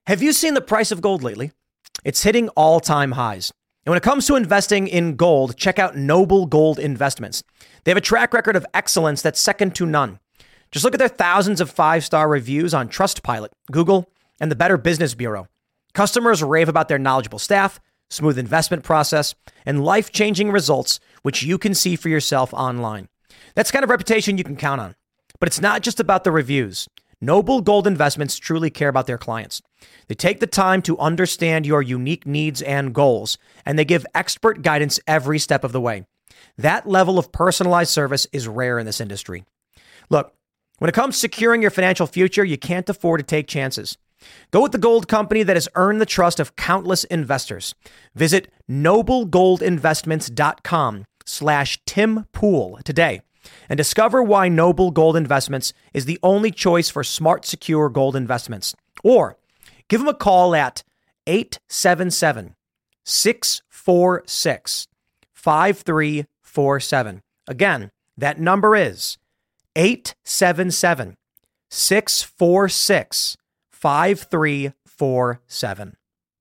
Have you seen the price of gold lately? It's hitting all-time highs. And when it comes to investing in gold, check out Noble Gold Investments. They have a track record of excellence that's second to none. Just look at their thousands of five-star reviews on Trustpilot, Google, and the Better Business Bureau. Customers rave about their knowledgeable staff, smooth investment process, and life-changing results, which you can see for yourself online. That's the kind of reputation you can count on. But it's not just about the reviews. Noble Gold Investments truly care about their clients. They take the time to understand your unique needs and goals, and they give expert guidance every step of the way. That level of personalized service is rare in this industry. Look, when it comes to securing your financial future, you can't afford to take chances. Go with the gold company that has earned the trust of countless investors. Visit noblegoldinvestments.com/Tim Pool today and discover why Noble Gold Investments is the only choice for smart, secure gold investments. Or give them a call at 877-646-5347. Again, that number is 877-646-5347.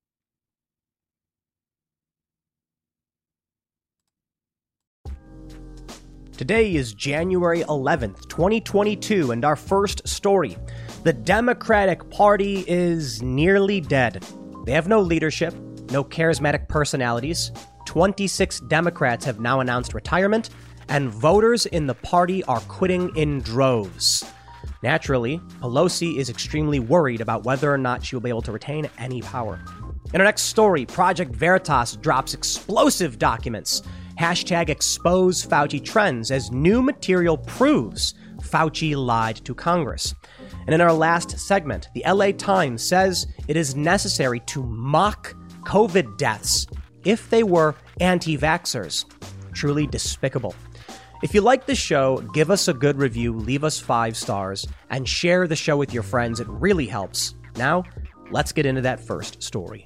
Today is January 11th, 2022, and our first story. The Democratic Party is nearly dead. They have no leadership, no charismatic personalities. 26 Democrats have now announced retirement, and voters in the party are quitting in droves. Naturally, Pelosi is extremely worried about whether or not she will be able to retain any power. In our next story, Project Veritas drops explosive documents. Hashtag expose Fauci trends as new material proves Fauci lied to Congress. And in our last segment, the LA Times says it is necessary to mock COVID deaths if they were anti-vaxxers. Truly despicable. If you like the show, give us a good review, leave us 5 stars, and share the show with your friends. It really helps. Now, let's get into that first story.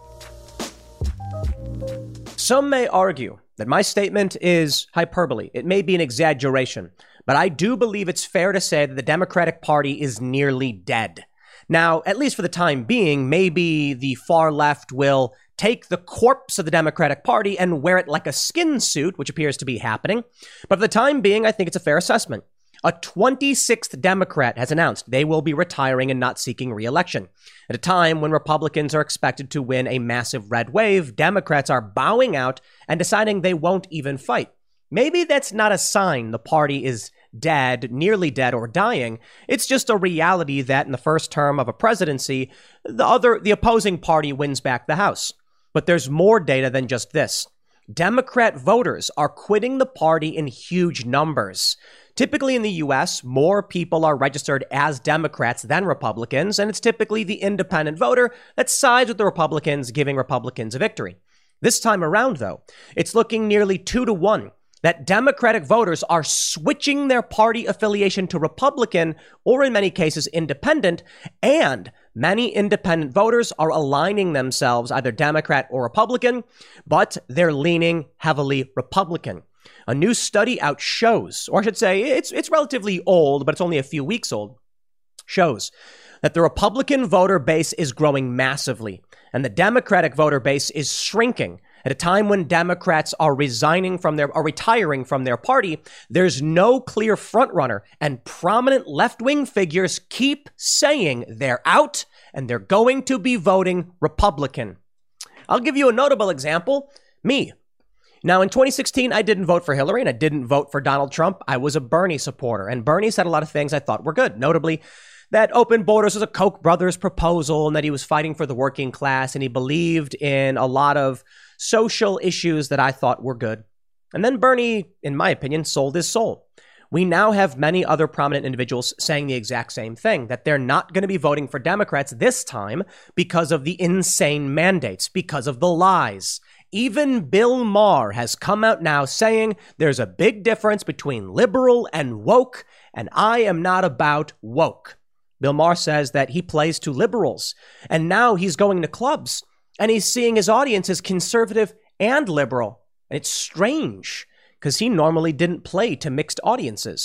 Some may argue that my statement is hyperbole. It may be an exaggeration, but I do believe it's fair to say that the Democratic Party is nearly dead. Now, at least for the time being, maybe the far left will take the corpse of the Democratic Party and wear it like a skin suit, which appears to be happening. But for the time being, I think it's a fair assessment. A 26th Democrat has announced they will be retiring and not seeking re-election. At a time when Republicans are expected to win a massive red wave, Democrats are bowing out and deciding they won't even fight. Maybe that's not a sign the party is dead, nearly dead, or dying. It's just a reality that in the first term of a presidency, the opposing party wins back the House. But there's more data than just this. Democrat voters are quitting the party in huge numbers. Typically in the U.S., more people are registered as Democrats than Republicans, and it's typically the independent voter that sides with the Republicans, giving Republicans a victory. This time around, though, it's looking nearly 2-1 that Democratic voters are switching their party affiliation to Republican, or in many cases independent, and many independent voters are aligning themselves either Democrat or Republican, but they're leaning heavily Republican. A new study out shows, or I should say it's relatively old, but it's only a few weeks old, shows that the Republican voter base is growing massively and the Democratic voter base is shrinking. At a time when Democrats are retiring from their party, there's no clear frontrunner, and prominent left-wing figures keep saying they're out and they're going to be voting Republican. I'll give you a notable example. Me. Now, in 2016, I didn't vote for Hillary and I didn't vote for Donald Trump. I was a Bernie supporter, and Bernie said a lot of things I thought were good, notably that open borders was a Koch brothers proposal and that he was fighting for the working class, and he believed in a lot of social issues that I thought were good. And then Bernie, in my opinion, sold his soul. We now have many other prominent individuals saying the exact same thing, that they're not going to be voting for Democrats this time because of the insane mandates, because of the lies. Even Bill Maher has come out now saying there's a big difference between liberal and woke, and I am not about woke. Bill Maher says that he plays to liberals, and now he's going to clubs, and he's seeing his audience as conservative and liberal. And it's strange, because he normally didn't play to mixed audiences.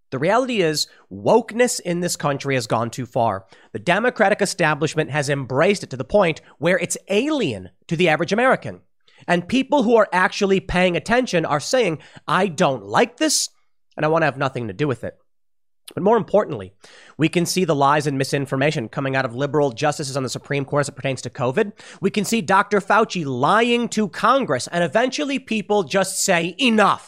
The reality is, wokeness in this country has gone too far. The Democratic establishment has embraced it to the point where it's alien to the average American. And people who are actually paying attention are saying, I don't like this, and I want to have nothing to do with it. But more importantly, we can see the lies and misinformation coming out of liberal justices on the Supreme Court as it pertains to COVID. We can see Dr. Fauci lying to Congress, and eventually people just say, enough.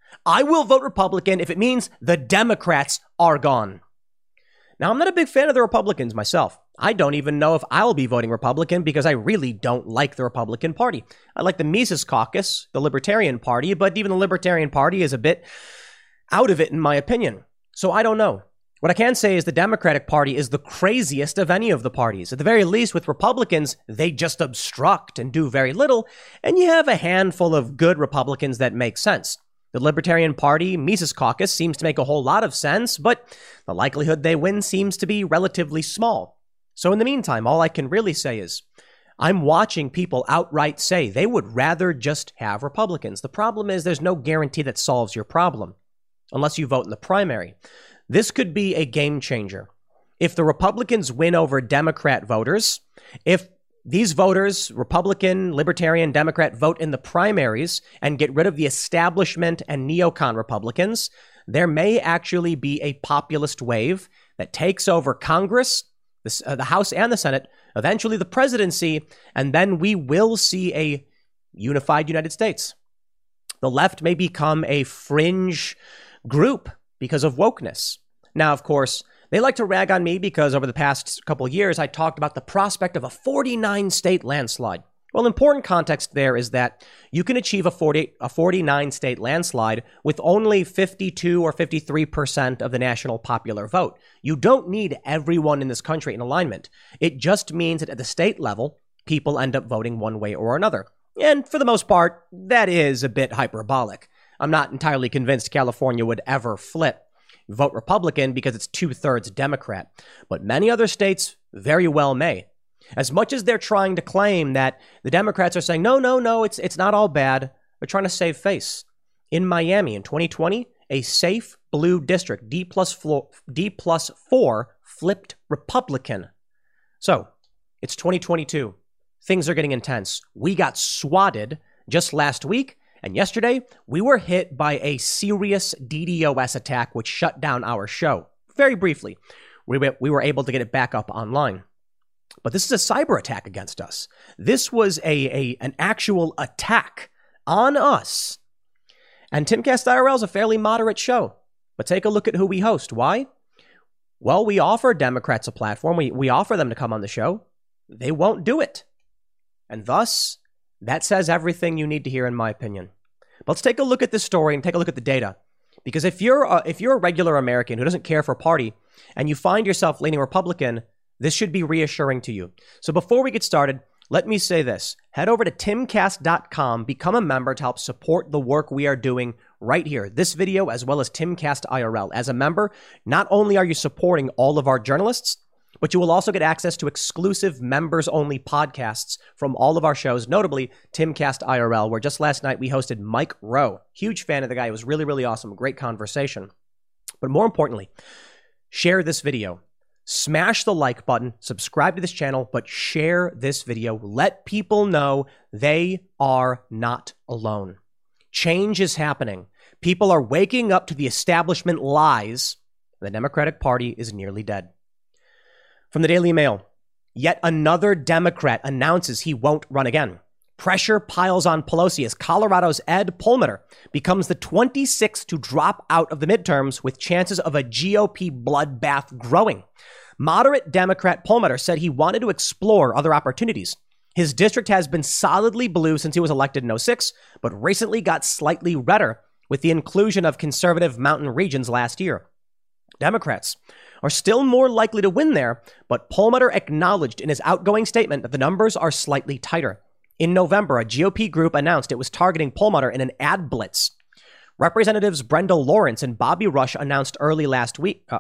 I will vote Republican if it means the Democrats are gone. Now, I'm not a big fan of the Republicans myself. I don't even know if I'll be voting Republican because I really don't like the Republican Party. I like the Mises Caucus, the Libertarian Party, but even the Libertarian Party is a bit out of it in my opinion. So I don't know. What I can say is the Democratic Party is the craziest of any of the parties. At the very least, with Republicans, they just obstruct and do very little, and you have a handful of good Republicans that make sense. The Libertarian Party, Mises Caucus, seems to make a whole lot of sense, but the likelihood they win seems to be relatively small. So in the meantime, all I can really say is I'm watching people outright say they would rather just have Republicans. The problem is there's no guarantee that solves your problem unless you vote in the primary. This could be a game changer. If the Republicans win over Democrat voters, if these voters, Republican, Libertarian, Democrat, vote in the primaries and get rid of the establishment and neocon Republicans, there may actually be a populist wave that takes over Congress, the House and the Senate, eventually the presidency, and then we will see a unified United States. The left may become a fringe group because of wokeness. Now, of course, they like to rag on me because over the past couple of years, I talked about the prospect of a 49-state landslide. Well, important context there is that you can achieve a 49-state landslide with only 52 or 53% of the national popular vote. You don't need everyone in this country in alignment. It just means that at the state level, people end up voting one way or another. And for the most part, that is a bit hyperbolic. I'm not entirely convinced California would ever flip. Vote Republican because it's 2/3 Democrat. But many other states very well may. As much as they're trying to claim that the Democrats are saying, no, it's not all bad. They're trying to save face. In Miami in 2020, a safe blue district, D+4, flipped Republican. So it's 2022. Things are getting intense. We got swatted just last week. And yesterday, we were hit by a serious DDoS attack, which shut down our show. Very briefly, we were able to get it back up online. But this is a cyber attack against us. This was an actual attack on us. And Timcast IRL is a fairly moderate show. But take a look at who we host. Why? Well, we offer Democrats a platform. We offer them to come on the show. They won't do it. And thus, that says everything you need to hear, in my opinion. But let's take a look at this story and take a look at the data. Because if you're a regular American who doesn't care for a party and you find yourself leaning Republican, this should be reassuring to you. So before we get started, let me say this. Head over to timcast.com, become a member to help support the work we are doing right here. This video, as well as Timcast IRL. As a member, not only are you supporting all of our journalists, but you will also get access to exclusive members-only podcasts from all of our shows, notably Timcast IRL, where just last night we hosted Mike Rowe. Huge fan of the guy. It was really, really awesome. Great conversation. But more importantly, share this video. Smash the like button, subscribe to this channel, but share this video. Let people know they are not alone. Change is happening. People are waking up to the establishment lies. The Democratic Party is nearly dead. From the Daily Mail, yet another Democrat announces he won't run again. Pressure piles on Pelosi as Colorado's Ed Perlmutter becomes the 26th to drop out of the midterms, with chances of a GOP bloodbath growing. Moderate Democrat Perlmutter said he wanted to explore other opportunities. His district has been solidly blue since he was elected in 2006, but recently got slightly redder with the inclusion of conservative mountain regions last year. Democrats are still more likely to win there, but Perlmutter acknowledged in his outgoing statement that the numbers are slightly tighter. In November, a GOP group announced it was targeting Perlmutter in an ad blitz. Representatives Brenda Lawrence and Bobby Rush announced early last week that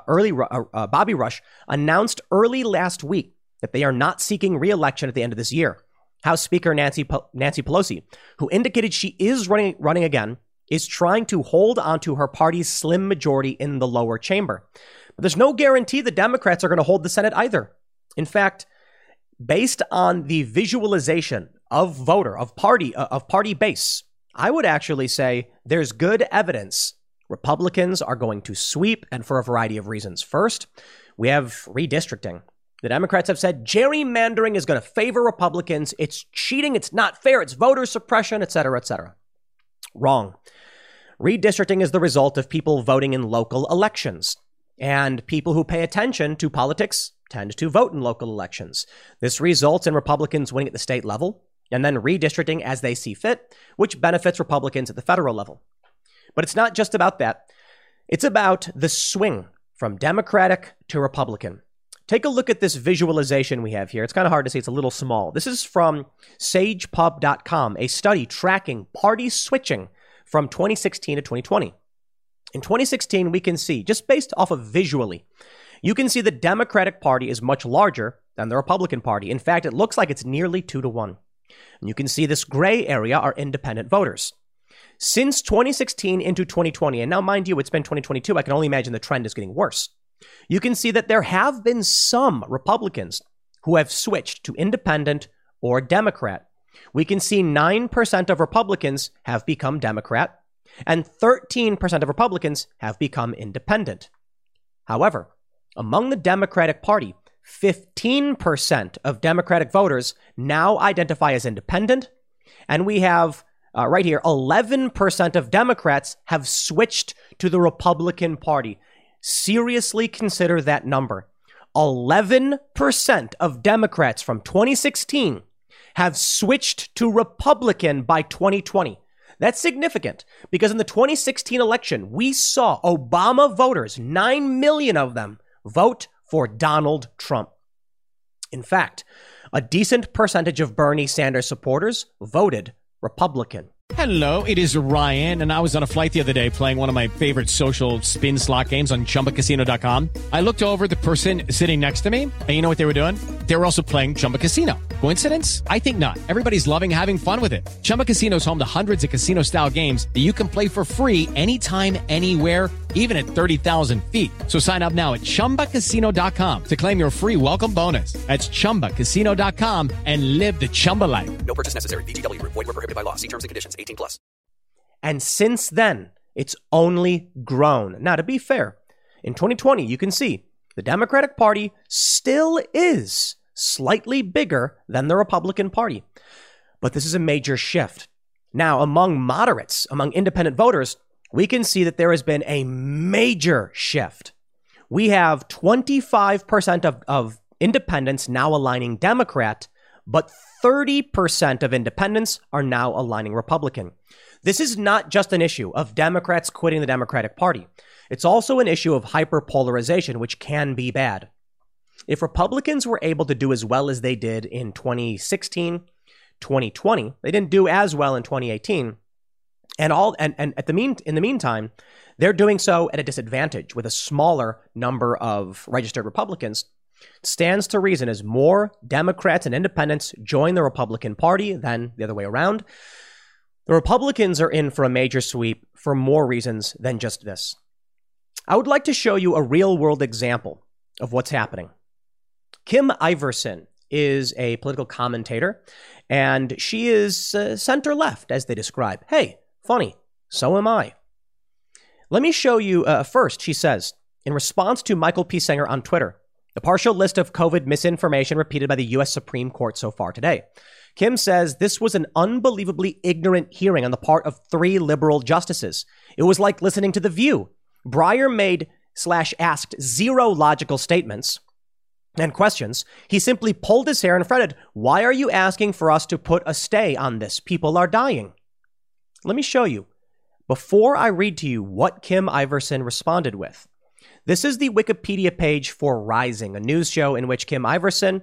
they are not seeking re-election at the end of this year. House Speaker Nancy Pelosi, who indicated she is running again, is trying to hold onto her party's slim majority in the lower chamber. But there's no guarantee the Democrats are going to hold the Senate either. In fact, based on the visualization of party base, I would actually say there's good evidence Republicans are going to sweep, and for a variety of reasons. First, we have redistricting. The Democrats have said gerrymandering is going to favor Republicans. It's cheating. It's not fair. It's voter suppression, et cetera, et cetera. Wrong. Redistricting is the result of people voting in local elections, and people who pay attention to politics tend to vote in local elections. This results in Republicans winning at the state level and then redistricting as they see fit, which benefits Republicans at the federal level. But it's not just about that. It's about the swing from Democratic to Republican. Take a look at this visualization we have here. It's kind of hard to see. It's a little small. This is from sagepub.com, a study tracking party switching from 2016 to 2020. In 2016, we can see, just based off of visually, you can see the Democratic Party is much larger than the Republican Party. In fact, it looks like it's nearly 2-1. And you can see this gray area are independent voters. Since 2016 into 2020, and now mind you, it's been 2022, I can only imagine the trend is getting worse. You can see that there have been some Republicans who have switched to independent or Democrat. We can see 9% of Republicans have become Democrat and 13% of Republicans have become independent. However, among the Democratic Party, 15% of Democratic voters now identify as independent, and we have right here, 11% of Democrats have switched to the Republican Party. Seriously consider that number. 11% of Democrats from 2016 have switched to Republican by 2020. That's significant because in the 2016 election, we saw Obama voters, 9 million of them, vote for Donald Trump. In fact, a decent percentage of Bernie Sanders supporters voted Republican. Hello, it is Ryan, and I was on a flight the other day playing one of my favorite social spin slot games on ChumbaCasino.com. I looked over at the person sitting next to me, and you know what they were doing? They were also playing Chumba Casino. Coincidence? I think not. Everybody's loving having fun with it. Chumba Casino is home to hundreds of casino-style games that you can play for free anytime, anywhere, even at 30,000 feet. So sign up now at ChumbaCasino.com to claim your free welcome bonus. That's ChumbaCasino.com and live the Chumba life. No purchase necessary. VGW. Void where prohibited by law. See terms and conditions. 18+. And since then, it's only grown. Now, to be fair, in 2020, you can see the Democratic Party still is slightly bigger than the Republican Party. But this is a major shift. Now, among moderates, among independent voters, we can see that there has been a major shift. We have 25% of independents now aligning Democrat, but 30% of independents are now aligning Republican. This is not just an issue of Democrats quitting the Democratic Party. It's also an issue of hyperpolarization, which can be bad. If Republicans were able to do as well as they did in 2016, 2020, they didn't do as well in 2018. And in the meantime, they're doing so at a disadvantage with a smaller number of registered Republicans. It stands to reason as more Democrats and independents join the Republican Party than the other way around. The Republicans are in for a major sweep for more reasons than just this. I would like to show you a real-world example of what's happening. Kim Iversen is a political commentator, and she is center-left, as they describe. Hey, funny, so am I. Let me show you first, she says, in response to Michael P. Singer on Twitter, the partial list of COVID misinformation repeated by the U.S. Supreme Court so far today. Kim says this was an unbelievably ignorant hearing on the part of 3 liberal justices. It was like listening to The View. Breyer made/asked 0 logical statements and questions. He simply pulled his hair and fretted, "Why are you asking for us to put a stay on this? People are dying." Let me show you. Before I read to you what Kim Iversen responded with, this is the Wikipedia page for Rising, a news show in which Kim Iversen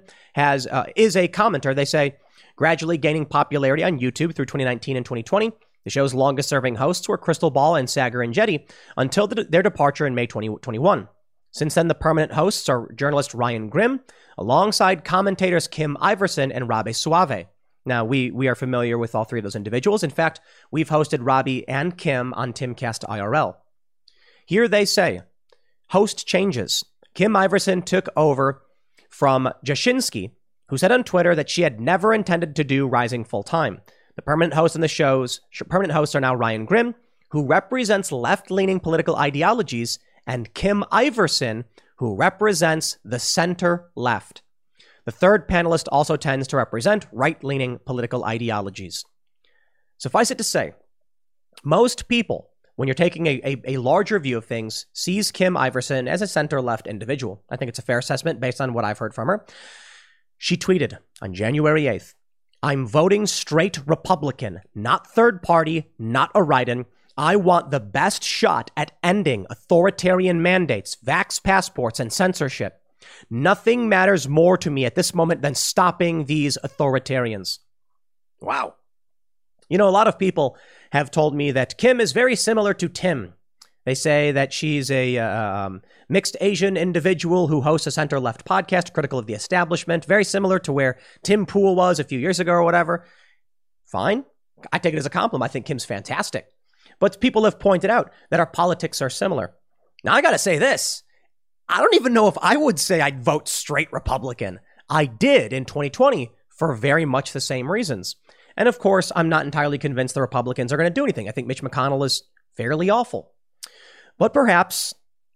is a commenter. They say, gradually gaining popularity on YouTube through 2019 and 2020. The show's longest-serving hosts were Crystal Ball and Sagar Enjeti until their departure in May 2021. Since then, the permanent hosts are journalist Ryan Grimm, alongside commentators Kim Iversen and Rabe Suave. Now, we are familiar with all three of those individuals. In fact, we've hosted Robbie and Kim on Timcast IRL. Here they say, host changes. Kim Iverson took over from Jashinsky, who said on Twitter that she had never intended to do Rising full-time. The permanent hosts are now Ryan Grimm, who represents left-leaning political ideologies, and Kim Iverson, who represents the center-left. The third panelist also tends to represent right-leaning political ideologies. Suffice it to say, most people, when you're taking a larger view of things, sees Kim Iverson as a center-left individual. I think it's a fair assessment based on what I've heard from her. She tweeted on January 8th, "I'm voting straight Republican, not third party, not a write-in. I want the best shot at ending authoritarian mandates, vax passports, and censorship. Nothing matters more to me at this moment than stopping these authoritarians." Wow. You know, a lot of people have told me that Kim is very similar to Tim. They say that she's a mixed Asian individual who hosts a center-left podcast critical of the establishment, very similar to where Tim Pool was a few years ago or whatever. Fine. I take it as a compliment. I think Kim's fantastic. But people have pointed out that our politics are similar. Now, I got to say this. I don't even know if I would say I'd vote straight Republican. I did in 2020 for very much the same reasons. And of course, I'm not entirely convinced the Republicans are going to do anything. I think Mitch McConnell is fairly awful. But perhaps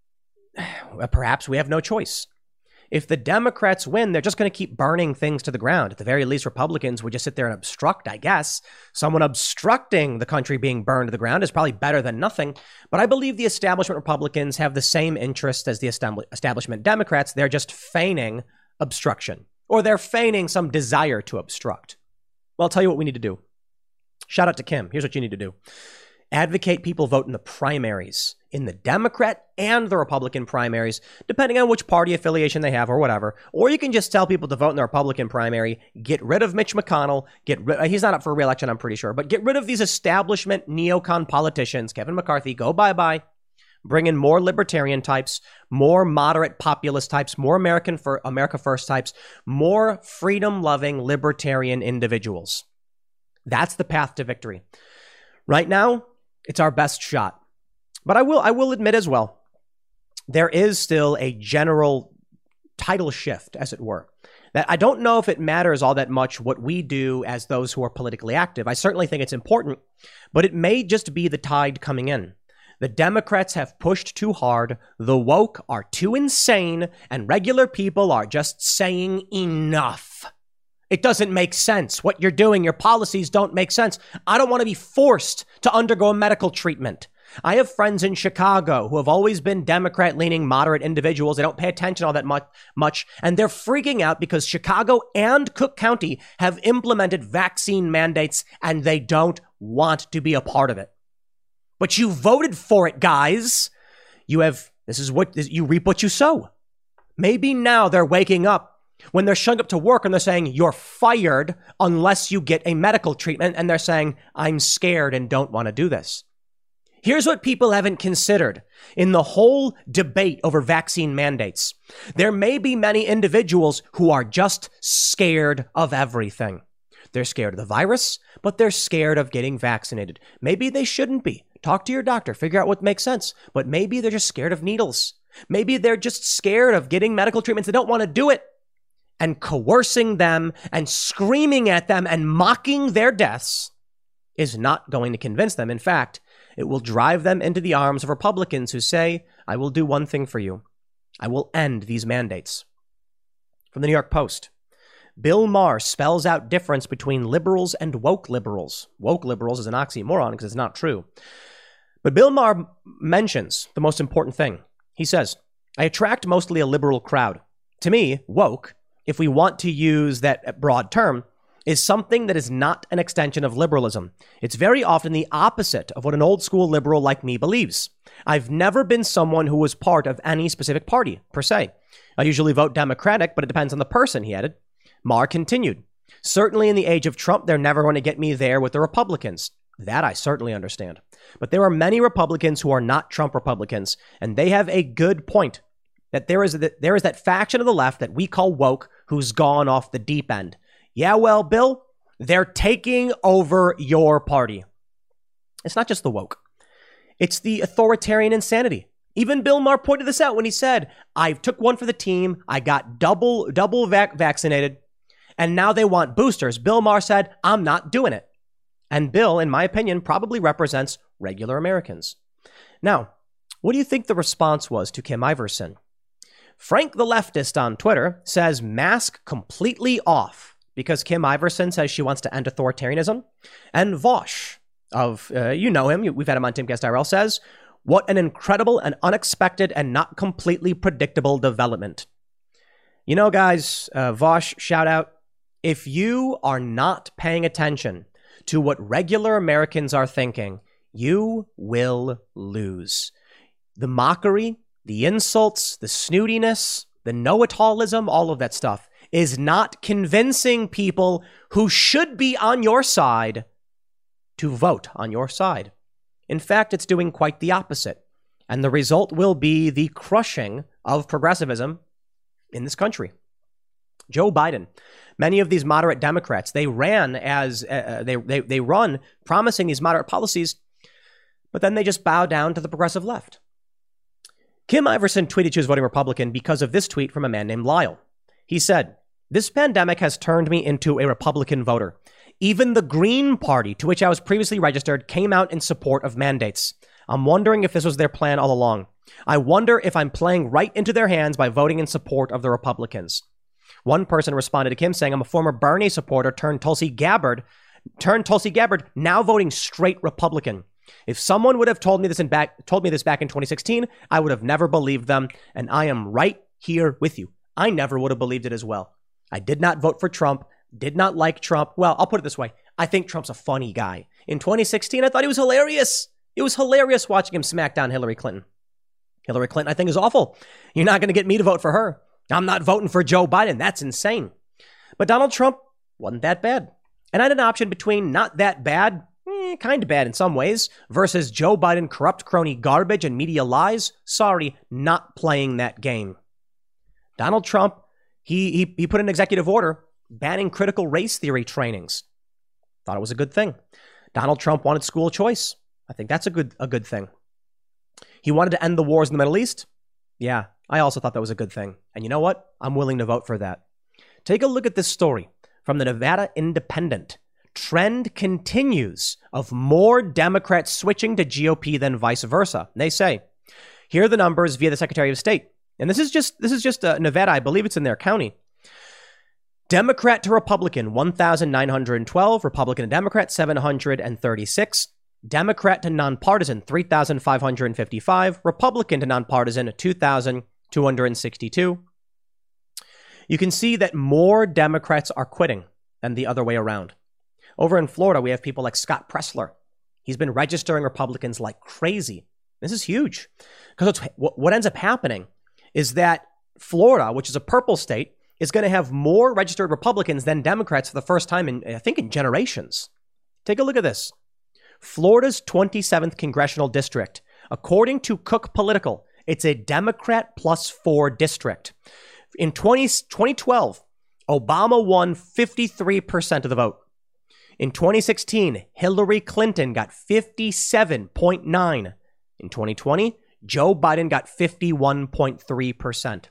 we have no choice. If the Democrats win, they're just going to keep burning things to the ground. At the very least, Republicans would just sit there and obstruct, I guess. Someone obstructing the country being burned to the ground is probably better than nothing. But I believe the establishment Republicans have the same interests as the establishment Democrats. They're just feigning obstruction, or they're feigning some desire to obstruct. Well, I'll tell you what we need to do. Shout out to Kim. Here's what you need to do. Advocate people vote in the primaries, in the Democrat and the Republican primaries, depending on which party affiliation they have or whatever. Or you can just tell people to vote in the Republican primary, get rid of Mitch McConnell, he's not up for re-election, I'm pretty sure, but get rid of these establishment neocon politicians, Kevin McCarthy, go bye-bye. Bring in more libertarian types, more moderate populist types, more America First types, more freedom-loving libertarian individuals. That's the path to victory. Right now, it's our best shot. But I will admit as well, there is still a general title shift, as it were, that I don't know if it matters all that much what we do as those who are politically active. I certainly think it's important, but it may just be the tide coming in. The Democrats have pushed too hard, the woke are too insane, and regular people are just saying enough. It doesn't make sense. What you're doing, your policies don't make sense. I don't want to be forced to undergo a medical treatment. I have friends in Chicago who have always been Democrat-leaning, moderate individuals. They don't pay attention all that much, and they're freaking out because Chicago and Cook County have implemented vaccine mandates, and they don't want to be a part of it. But you voted for it, guys. You reap what you sow. Maybe now they're waking up when they're showing up to work and they're saying, you're fired unless you get a medical treatment. And they're saying, I'm scared and don't want to do this. Here's what people haven't considered in the whole debate over vaccine mandates. There may be many individuals who are just scared of everything. They're scared of the virus, but they're scared of getting vaccinated. Maybe they shouldn't be. Talk to your doctor, figure out what makes sense. But maybe they're just scared of needles. Maybe they're just scared of getting medical treatments. They don't want to do it. And coercing them and screaming at them and mocking their deaths is not going to convince them. In fact, it will drive them into the arms of Republicans who say, I will do one thing for you. I will end these mandates. From the New York Post. Bill Maher spells out difference between liberals and woke liberals. Woke liberals is an oxymoron because it's not true. But Bill Maher mentions the most important thing. He says, I attract mostly a liberal crowd. To me, woke, if we want to use that broad term, is something that is not an extension of liberalism. It's very often the opposite of what an old school liberal like me believes. I've never been someone who was part of any specific party, per se. I usually vote Democratic, but it depends on the person, he added. Maher continued, certainly in the age of Trump, they're never going to get me there with the Republicans. That I certainly understand. But there are many Republicans who are not Trump Republicans, and they have a good point that there is that faction of the left that we call woke who's gone off the deep end. Yeah, well, Bill, They're taking over your party. It's not just the woke. It's the authoritarian insanity. Even Bill Maher pointed this out when he said, I took one for the team. I got double vaccinated. And now they want boosters. Bill Maher said, I'm not doing it. And Bill, in my opinion, probably represents regular Americans. Now, what do you think the response was to Kim Iversen? Frank the Leftist on Twitter says mask completely off because Kim Iversen says she wants to end authoritarianism. And Vosh you know him, we've had him on Timcast IRL, says, what an incredible and unexpected and not completely predictable development. You know, guys, Vosh, shout out. If you are not paying attention to what regular Americans are thinking, you will lose. The mockery, the insults, the snootiness, the know-it-allism, all of that stuff is not convincing people who should be on your side to vote on your side. In fact, it's doing quite the opposite. And the result will be the crushing of progressivism in this country. Joe Biden, many of these moderate Democrats, they ran as they run promising these moderate policies, but then they just bow down to the progressive left. Kim Iversen tweeted she was voting Republican because of this tweet from a man named Lyle. He said, "This pandemic has turned me into a Republican voter. Even the Green Party, to which I was previously registered, came out in support of mandates. I'm wondering if this was their plan all along. I wonder if I'm playing right into their hands by voting in support of the Republicans." One person responded to Kim saying, "I'm a former Bernie supporter turned Tulsi Gabbard, now voting straight Republican. If someone would have told me this back in 2016, I would have never believed them, and I am right here with you. I never would have believed it as well. I did not vote for Trump, did not like Trump. Well, I'll put it this way. I think Trump's a funny guy. In 2016, I thought he was hilarious. It was hilarious watching him smack down Hillary Clinton. Hillary Clinton, I think, is awful. You're not going to get me to vote for her. I'm not voting for Joe Biden. That's insane. But Donald Trump wasn't that bad. And I had an option between not that bad, kind of bad in some ways, versus Joe Biden, corrupt crony garbage and media lies. Sorry, not playing that game. Donald Trump, he put an executive order banning critical race theory trainings. Thought it was a good thing. Donald Trump wanted school choice. I think that's a good thing. He wanted to end the wars in the Middle East. Yeah, I also thought that was a good thing. And you know what? I'm willing to vote for that. Take a look at this story from the Nevada Independent. Trend continues of more Democrats switching to GOP than vice versa. They say, here are the numbers via the Secretary of State. And this is just Nevada. I believe it's in their county. Democrat to Republican, 1,912. Republican to Democrat, 736. Democrat to nonpartisan, 3,555. Republican to nonpartisan, 2,262. You can see that more Democrats are quitting than the other way around. Over in Florida, we have people like Scott Pressler. He's been registering Republicans like crazy. This is huge. Because what ends up happening is that Florida, which is a purple state, is going to have more registered Republicans than Democrats for the first time in generations. Take a look at this. Florida's 27th congressional district. According to Cook Political, it's a Democrat +4 district. In 2012, Obama won 53% of the vote. In 2016, Hillary Clinton got 57.9%. In 2020, Joe Biden got 51.3%.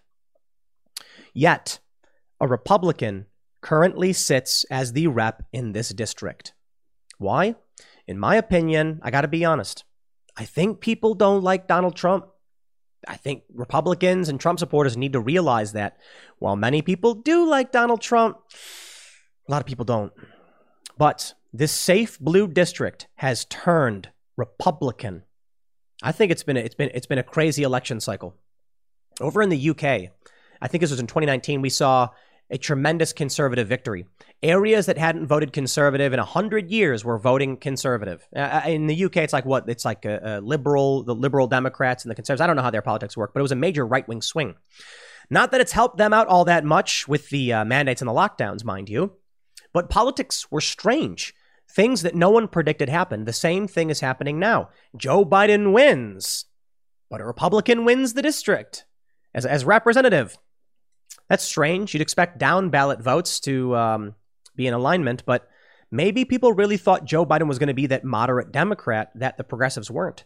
Yet, a Republican currently sits as the rep in this district. Why? In my opinion, I got to be honest. I think people don't like Donald Trump. I think Republicans and Trump supporters need to realize that while many people do like Donald Trump, a lot of people don't. But this safe blue district has turned Republican. I think it's been a crazy election cycle. Over in the UK, I think this was in 2019, we saw a tremendous conservative victory. Areas that hadn't voted conservative in 100 years were voting conservative. In the UK, it's like what? It's like the liberal Democrats and the conservatives. I don't know how their politics work, but it was a major right-wing swing. Not that it's helped them out all that much with the mandates and the lockdowns, mind you, but politics were strange. Things that no one predicted happened. The same thing is happening now. Joe Biden wins, but a Republican wins the district as representative. That's strange. You'd expect down ballot votes to be in alignment, but maybe people really thought Joe Biden was going to be that moderate Democrat that the progressives weren't.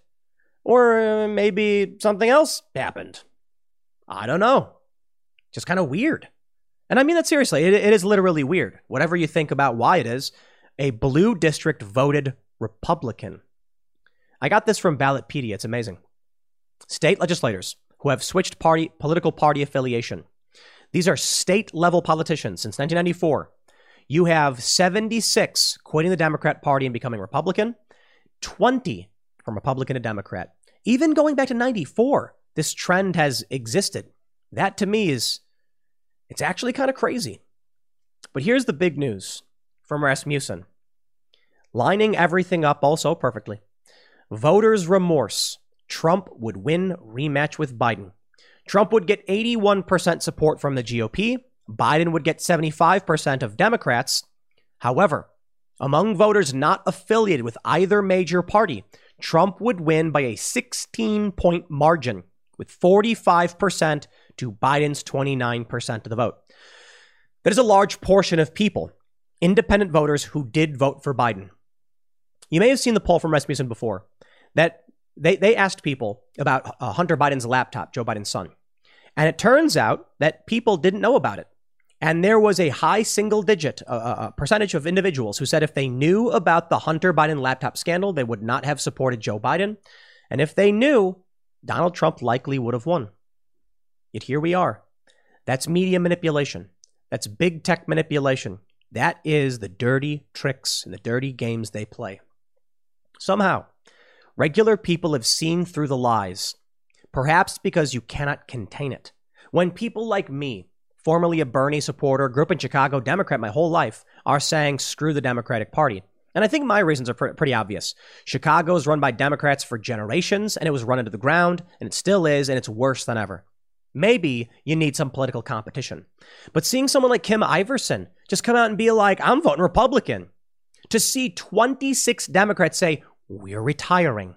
Or maybe something else happened. I don't know. Just kind of weird. And I mean that seriously. It is literally weird. Whatever you think about why it is, a blue district voted Republican. I got this from Ballotpedia. It's amazing. State legislators who have switched political party affiliation. These are state-level politicians since 1994. You have 76 quitting the Democrat Party and becoming Republican, 20 from Republican to Democrat. Even going back to 94, this trend has existed. That to me it's actually kind of crazy. But here's the big news from Rasmussen. Lining everything up also perfectly. Voters' remorse. Trump would win rematch with Biden. Trump would get 81% support from the GOP. Biden would get 75% of Democrats. However, among voters not affiliated with either major party, Trump would win by a 16-point margin with 45% to Biden's 29% of the vote. That is a large portion of people, independent voters who did vote for Biden. You may have seen the poll from Rasmussen before that they asked people about Hunter Biden's laptop, Joe Biden's son. And it turns out that people didn't know about it. And there was a high single-digit percentage of individuals who said if they knew about the Hunter Biden laptop scandal, they would not have supported Joe Biden. And if they knew, Donald Trump likely would have won. Yet here we are. That's media manipulation. That's big tech manipulation. That is the dirty tricks and the dirty games they play. Somehow, regular people have seen through the lies, perhaps because you cannot contain it. When people like me, formerly a Bernie supporter, grew up in Chicago, Democrat my whole life, are saying screw the Democratic Party. And I think my reasons are pretty obvious. Chicago is run by Democrats for generations, and it was run into the ground, and it still is, and it's worse than ever. Maybe you need some political competition. But seeing someone like Kim Iverson just come out and be like, I'm voting Republican, to see 26 Democrats say, we're retiring.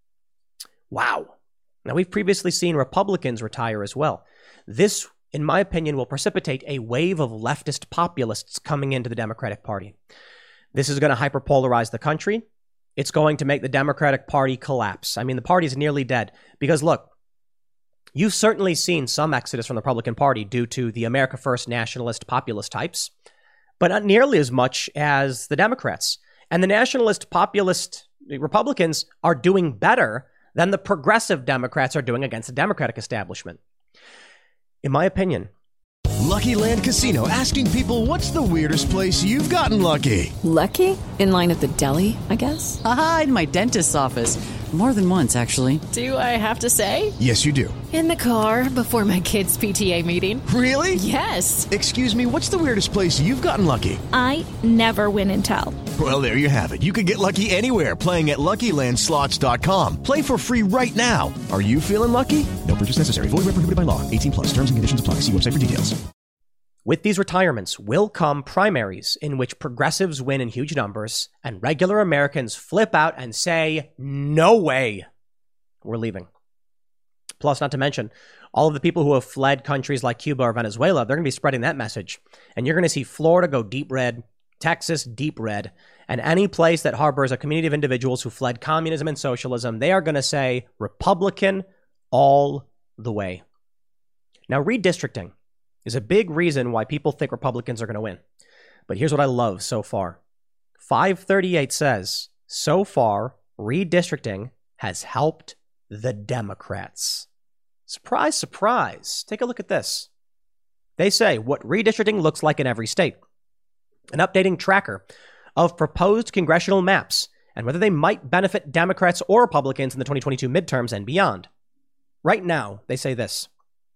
Wow. Now, we've previously seen Republicans retire as well. This, in my opinion, will precipitate a wave of leftist populists coming into the Democratic Party. This is going to hyperpolarize the country. It's going to make the Democratic Party collapse. I mean, the party is nearly dead because, look, you've certainly seen some exodus from the Republican Party due to the America First nationalist populist types, but not nearly as much as the Democrats. And the nationalist populist Republicans are doing better than the progressive Democrats are doing against the Democratic establishment. In my opinion. Lucky Land Casino, asking people, what's the weirdest place you've gotten lucky? Lucky? In line at the deli, I guess? Aha, in my dentist's office. More than once, actually. Do I have to say? Yes, you do. In the car before my kids' PTA meeting. Really? Yes. Excuse me, what's the weirdest place you've gotten lucky? I never win and tell. Well, there you have it. You can get lucky anywhere, playing at LuckyLandSlots.com. Play for free right now. Are you feeling lucky? No purchase necessary. Void where prohibited by law. 18+. Terms and conditions apply. See website for details. With these retirements will come primaries in which progressives win in huge numbers and regular Americans flip out and say, no way, we're leaving. Plus, not to mention, all of the people who have fled countries like Cuba or Venezuela, they're going to be spreading that message. And you're going to see Florida go deep red, Texas deep red, and any place that harbors a community of individuals who fled communism and socialism, they are going to say Republican all the way. Now, redistricting is a big reason why people think Republicans are going to win. But here's what I love so far. 538 says, so far, redistricting has helped the Democrats. Surprise, surprise. Take a look at this. They say what redistricting looks like in every state. An updating tracker of proposed congressional maps and whether they might benefit Democrats or Republicans in the 2022 midterms and beyond. Right now, they say this.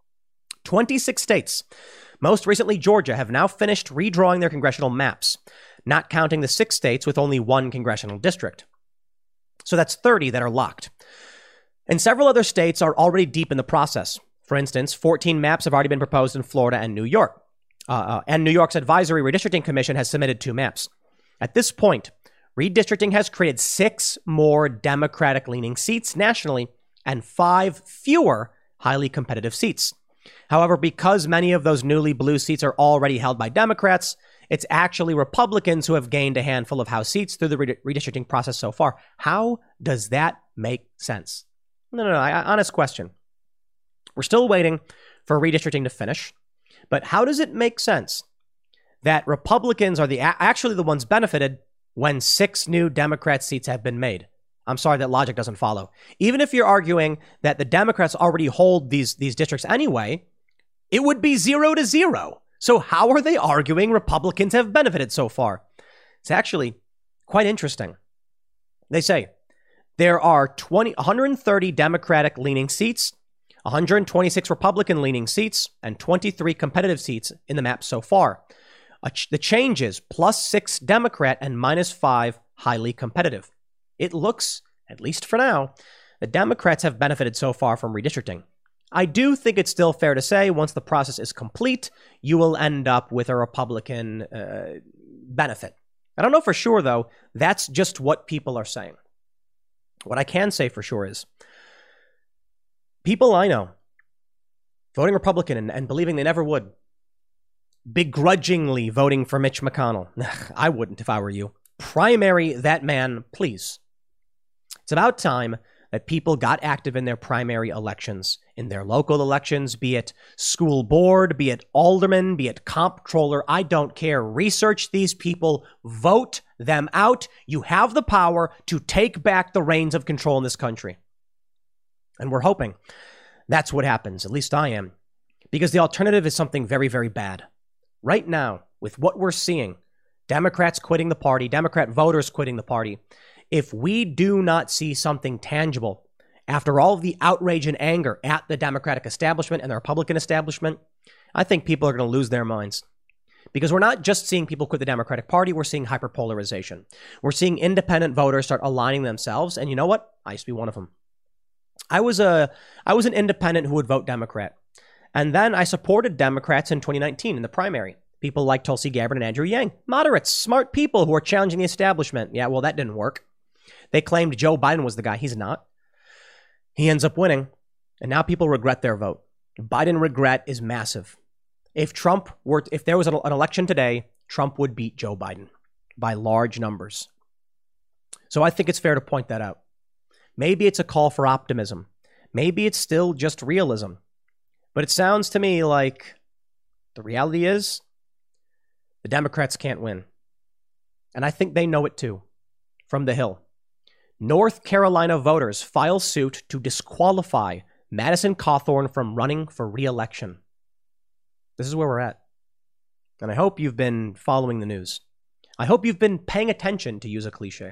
26 states, most recently Georgia, have now finished redrawing their congressional maps, not counting the 6 states with only 1 congressional district. So that's 30 that are locked. And several other states are already deep in the process. For instance, 14 maps have already been proposed in Florida and New York. And New York's Advisory Redistricting Commission has submitted 2 maps. At this point, redistricting has created 6 more Democratic-leaning seats nationally and 5 fewer highly competitive seats. However, because many of those newly blue seats are already held by Democrats, It's actually Republicans who have gained a handful of House seats through the redistricting process so far. How does that make sense? No. Honest question. We're still waiting for redistricting to finish. But how does it make sense that Republicans are actually the ones benefited when 6 new Democrat seats have been made? I'm sorry, that logic doesn't follow. Even if you're arguing that the Democrats already hold these districts anyway, it would be 0-0. So how are they arguing Republicans have benefited so far? It's actually quite interesting. They say there are 130 Democratic-leaning seats, 126 Republican-leaning seats, and 23 competitive seats in the map so far. The change is +6 Democrat and -5 highly competitive. It looks, at least for now, the Democrats have benefited so far from redistricting. I do think it's still fair to say once the process is complete, you will end up with a Republican benefit. I don't know for sure, though. That's just what people are saying. What I can say for sure is people I know voting Republican and believing they never would, begrudgingly voting for Mitch McConnell. I wouldn't if I were you. Primary that man, please. It's about time that people got active in their primary elections, in their local elections, be it school board, be it alderman, be it comptroller. I don't care. Research these people. Vote them out. You have the power to take back the reins of control in this country. And we're hoping that's what happens. At least I am. Because the alternative is something very, very bad. Right now, with what we're seeing, Democrats quitting the party, Democrat voters quitting the party, if we do not see something tangible after all of the outrage and anger at the Democratic establishment and the Republican establishment, I think people are going to lose their minds. Because we're not just seeing people quit the Democratic Party, we're seeing hyperpolarization. We're seeing independent voters start aligning themselves. And you know what? I used to be one of them. I was an independent who would vote Democrat. And then I supported Democrats in 2019 in the primary. People like Tulsi Gabbard and Andrew Yang. Moderates, smart people who are challenging the establishment. Yeah, well, that didn't work. They claimed Joe Biden was the guy. He's not. He ends up winning. And now people regret their vote. Biden regret is massive. If there was an election today, Trump would beat Joe Biden by large numbers. So I think it's fair to point that out. Maybe it's a call for optimism. Maybe it's still just realism. But it sounds to me like the reality is the Democrats can't win. And I think they know it too. From the Hill. North Carolina voters file suit to disqualify Madison Cawthorn from running for re-election. This is where we're at. And I hope you've been following the news. I hope you've been paying attention, to use a cliche.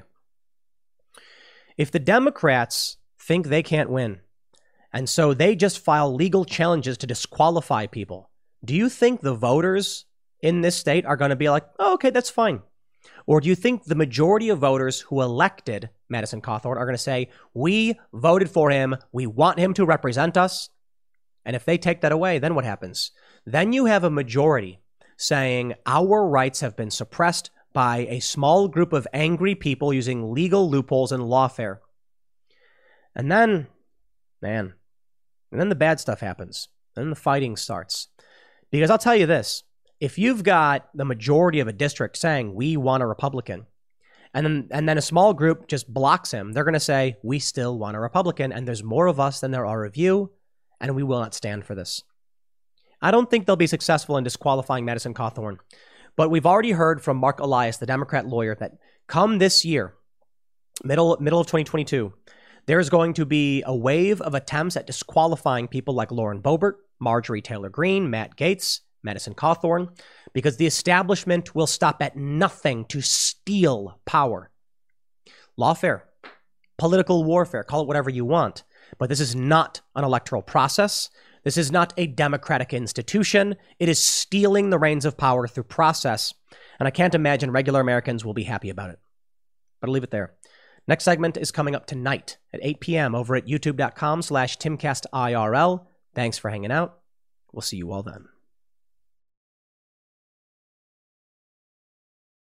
If the Democrats think they can't win, and so they just file legal challenges to disqualify people, do you think the voters in this state are going to be like, oh, okay, that's fine? Or do you think the majority of voters who elected Madison Cawthorn are going to say, we voted for him, we want him to represent us? And if they take that away, then what happens? Then you have a majority saying our rights have been suppressed by a small group of angry people using legal loopholes and lawfare. And then, and then the bad stuff happens. Then the fighting starts. Because I'll tell you this, if you've got the majority of a district saying we want a Republican, and then a small group just blocks him, they're going to say we still want a Republican, and there's more of us than there are of you, and we will not stand for this. I don't think they'll be successful in disqualifying Madison Cawthorn, but we've already heard from Mark Elias, the Democrat lawyer, that come this year, middle of 2022, there's going to be a wave of attempts at disqualifying people like Lauren Boebert, Marjorie Taylor Greene, Matt Gaetz, Madison Cawthorn, because the establishment will stop at nothing to steal power. Lawfare, political warfare, call it whatever you want, but this is not an electoral process. This is not a democratic institution. It is stealing the reins of power through process, and I can't imagine regular Americans will be happy about it. But I'll leave it there. Next segment is coming up tonight at 8 p.m. over at youtube.com/TimcastIRL. Thanks for hanging out. We'll see you all then.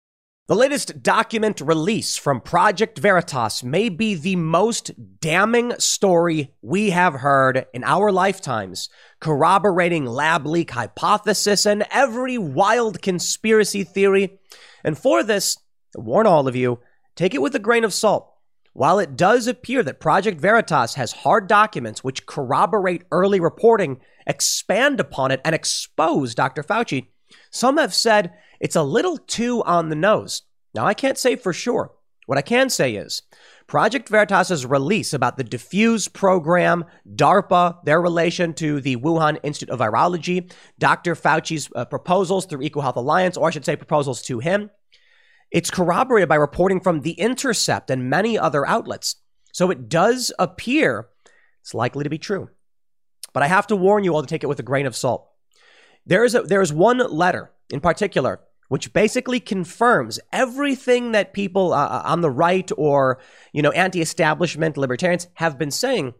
The latest document release from Project Veritas may be the most damning story we have heard in our lifetimes, corroborating lab leak hypothesis and every wild conspiracy theory. And for this, I warn all of you, take it with a grain of salt. While it does appear that Project Veritas has hard documents which corroborate early reporting, expand upon it, and expose Dr. Fauci, some have said it's a little too on the nose. Now, I can't say for sure. What I can say is Project Veritas's release about the Diffuse program, DARPA, their relation to the Wuhan Institute of Virology, Dr. Fauci's proposals through EcoHealth Alliance, or I should say proposals to him, it's corroborated by reporting from The Intercept and many other outlets. So it does appear it's likely to be true. But I have to warn you all to take it with a grain of salt. There is one letter in particular which basically confirms everything that people on the right or, anti-establishment libertarians have been saying.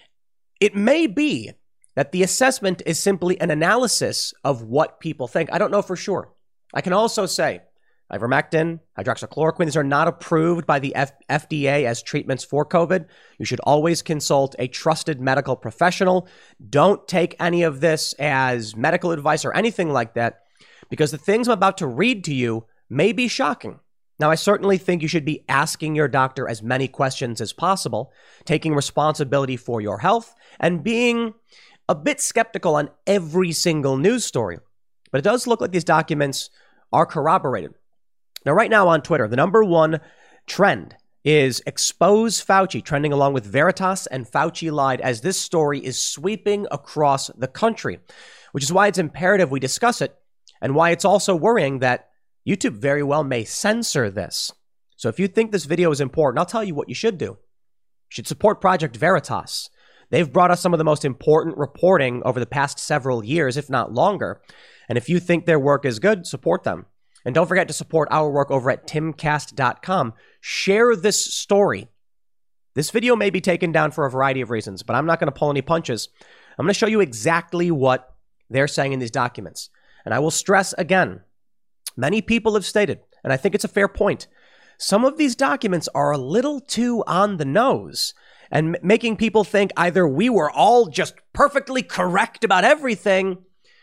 It may be that the assessment is simply an analysis of what people think. I don't know for sure. I can also say ivermectin, hydroxychloroquine, these are not approved by the FDA as treatments for COVID. You should always consult a trusted medical professional. Don't take any of this as medical advice or anything like that, because the things I'm about to read to you may be shocking. Now, I certainly think you should be asking your doctor as many questions as possible, taking responsibility for your health, and being a bit skeptical on every single news story. But it does look like these documents are corroborated. Now, right now on Twitter, the number one trend is Expose Fauci, trending along with Veritas and Fauci Lied, as this story is sweeping across the country, which is why it's imperative we discuss it, and why it's also worrying that YouTube very well may censor this. So if you think this video is important, I'll tell you what you should do. You should support Project Veritas. They've brought us some of the most important reporting over the past several years, if not longer. And if you think their work is good, support them. And don't forget to support our work over at timcast.com. Share this story. This video may be taken down for a variety of reasons, but I'm not going to pull any punches. I'm going to show you exactly what they're saying in these documents. And I will stress again, many people have stated, and I think it's a fair point, some of these documents are a little too on the nose and making people think either we were all just perfectly correct about everything,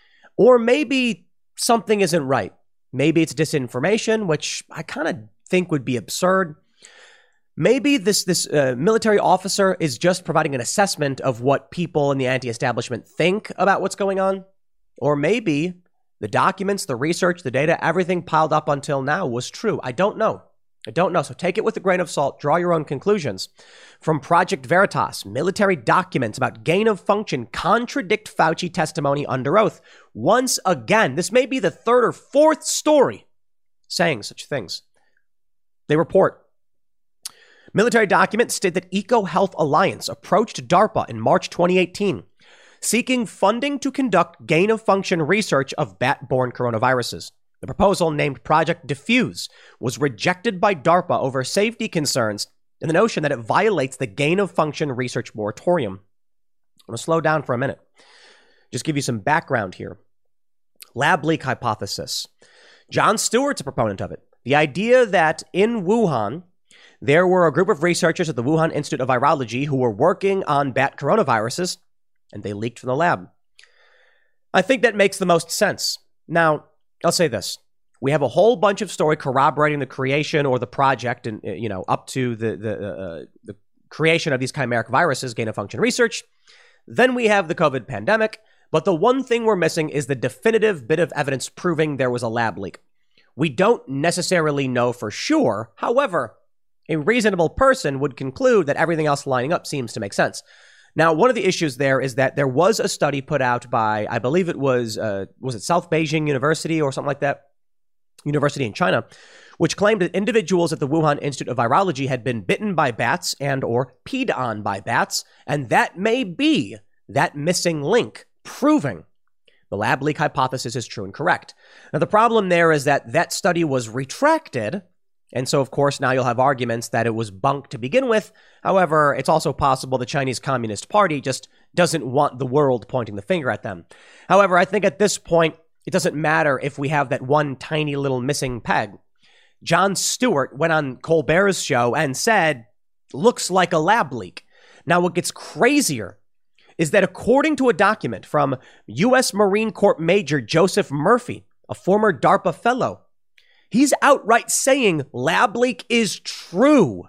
or maybe something isn't right. Maybe it's disinformation, which I kind of think would be absurd. Maybe this military officer is just providing an assessment of what people in the anti-establishment think about what's going on. Or maybe the documents, the research, the data, everything piled up until now was true. I don't know. So take it with a grain of salt. Draw your own conclusions. From Project Veritas, military documents about gain of function contradict Fauci testimony under oath. Once again, this may be the third or fourth story saying such things. They report, military documents state that EcoHealth Alliance approached DARPA in March 2018, seeking funding to conduct gain-of-function research of bat-borne coronaviruses. The proposal, named Project Diffuse, was rejected by DARPA over safety concerns and the notion that it violates the gain-of-function research moratorium. I'm going to slow down for a minute. Just give you some background here. Lab leak hypothesis. Jon Stewart's a proponent of it. The idea that in Wuhan, there were a group of researchers at the Wuhan Institute of Virology who were working on bat coronaviruses, and they leaked from the lab. I think that makes the most sense. Now, I'll say this. We have a whole bunch of story corroborating the creation or the project and, up to the creation of these chimeric viruses, gain-of-function research. Then we have the COVID pandemic. But the one thing we're missing is the definitive bit of evidence proving there was a lab leak. We don't necessarily know for sure. However, a reasonable person would conclude that everything else lining up seems to make sense. Now, one of the issues there is that there was a study put out by, I believe it was it South Beijing University or something like that, university in China, which claimed that individuals at the Wuhan Institute of Virology had been bitten by bats and or peed on by bats, and that may be that missing link proving the lab leak hypothesis is true and correct. Now, the problem there is that that study was retracted. And so, of course, now you'll have arguments that it was bunk to begin with. However, it's also possible the Chinese Communist Party just doesn't want the world pointing the finger at them. However, I think at this point, it doesn't matter if we have that one tiny little missing peg. Jon Stewart went on Colbert's show and said, looks like a lab leak. Now, what gets crazier is that according to a document from U.S. Marine Corps Major Joseph Murphy, a former DARPA fellow, he's outright saying lab leak is true.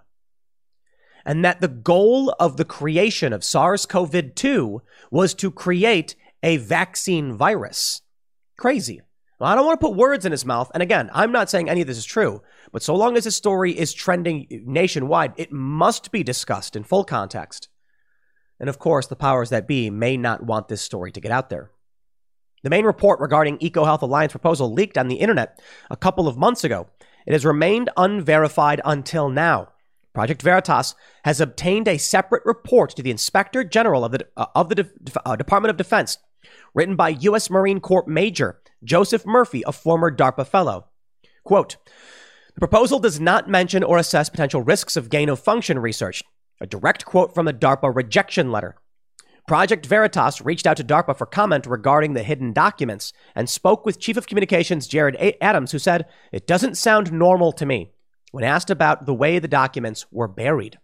And that the goal of the creation of SARS-CoV-2 was to create a vaccine virus. Crazy. Well, I don't want to put words in his mouth. And again, I'm not saying any of this is true, but so long as this story is trending nationwide, it must be discussed in full context. And of course, the powers that be may not want this story to get out there. The main report regarding EcoHealth Alliance proposal leaked on the internet a couple of months ago. It has remained unverified until now. Project Veritas has obtained a separate report to the Inspector General of the Department of Defense, written by U.S. Marine Corps Major Joseph Murphy, a former DARPA fellow. Quote, the proposal does not mention or assess potential risks of gain-of-function research. A direct quote from the DARPA rejection letter. Project Veritas reached out to DARPA for comment regarding the hidden documents and spoke with Chief of Communications Jared Adams, who said, it doesn't sound normal to me, when asked about the way the documents were buried.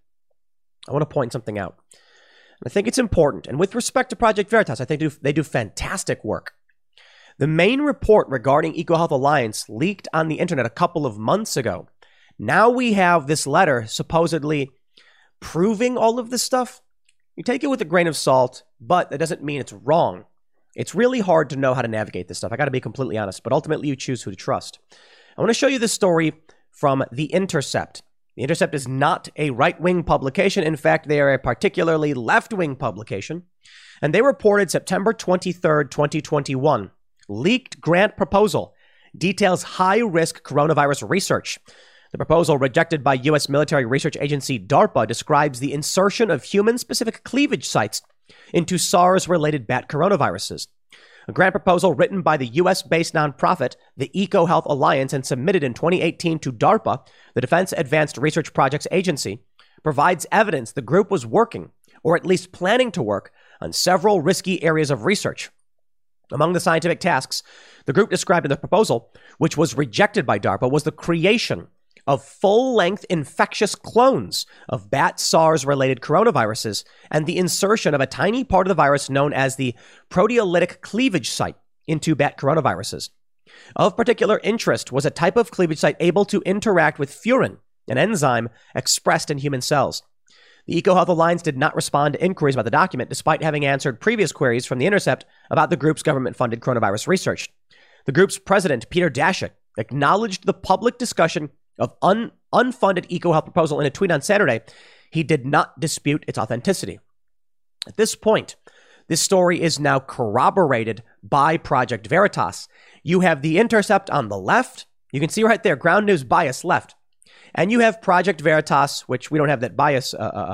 I want to point something out. I think it's important. And with respect to Project Veritas, I think they do fantastic work. The main report regarding EcoHealth Alliance leaked on the internet a couple of months ago. Now we have this letter supposedly proving all of this stuff. You take it with a grain of salt, but that doesn't mean it's wrong. It's really hard to know how to navigate this stuff. I got to be completely honest, but ultimately you choose who to trust. I want to show you this story from The Intercept. The Intercept is not a right-wing publication. In fact, they are a particularly left-wing publication. And they reported September 23rd, 2021, leaked grant proposal details high-risk coronavirus research. The proposal, rejected by U.S. military research agency DARPA, describes the insertion of human-specific cleavage sites into SARS-related bat coronaviruses. A grant proposal written by the U.S.-based nonprofit, the EcoHealth Alliance, and submitted in 2018 to DARPA, the Defense Advanced Research Projects Agency, provides evidence the group was working, or at least planning to work, on several risky areas of research. Among the scientific tasks the group described in the proposal, which was rejected by DARPA, was the creation of full-length infectious clones of bat SARS-related coronaviruses and the insertion of a tiny part of the virus known as the proteolytic cleavage site into bat coronaviruses. Of particular interest was a type of cleavage site able to interact with furin, an enzyme expressed in human cells. The EcoHealth Alliance did not respond to inquiries about the document, despite having answered previous queries from The Intercept about the group's government-funded coronavirus research. The group's president, Peter Daszak, acknowledged the public discussion of unfunded EcoHealth proposal in a tweet on Saturday. He did not dispute its authenticity. At this point, this story is now corroborated by Project Veritas. You have The Intercept on the left. You can see right there, ground news bias left. And you have Project Veritas, which we don't have that bias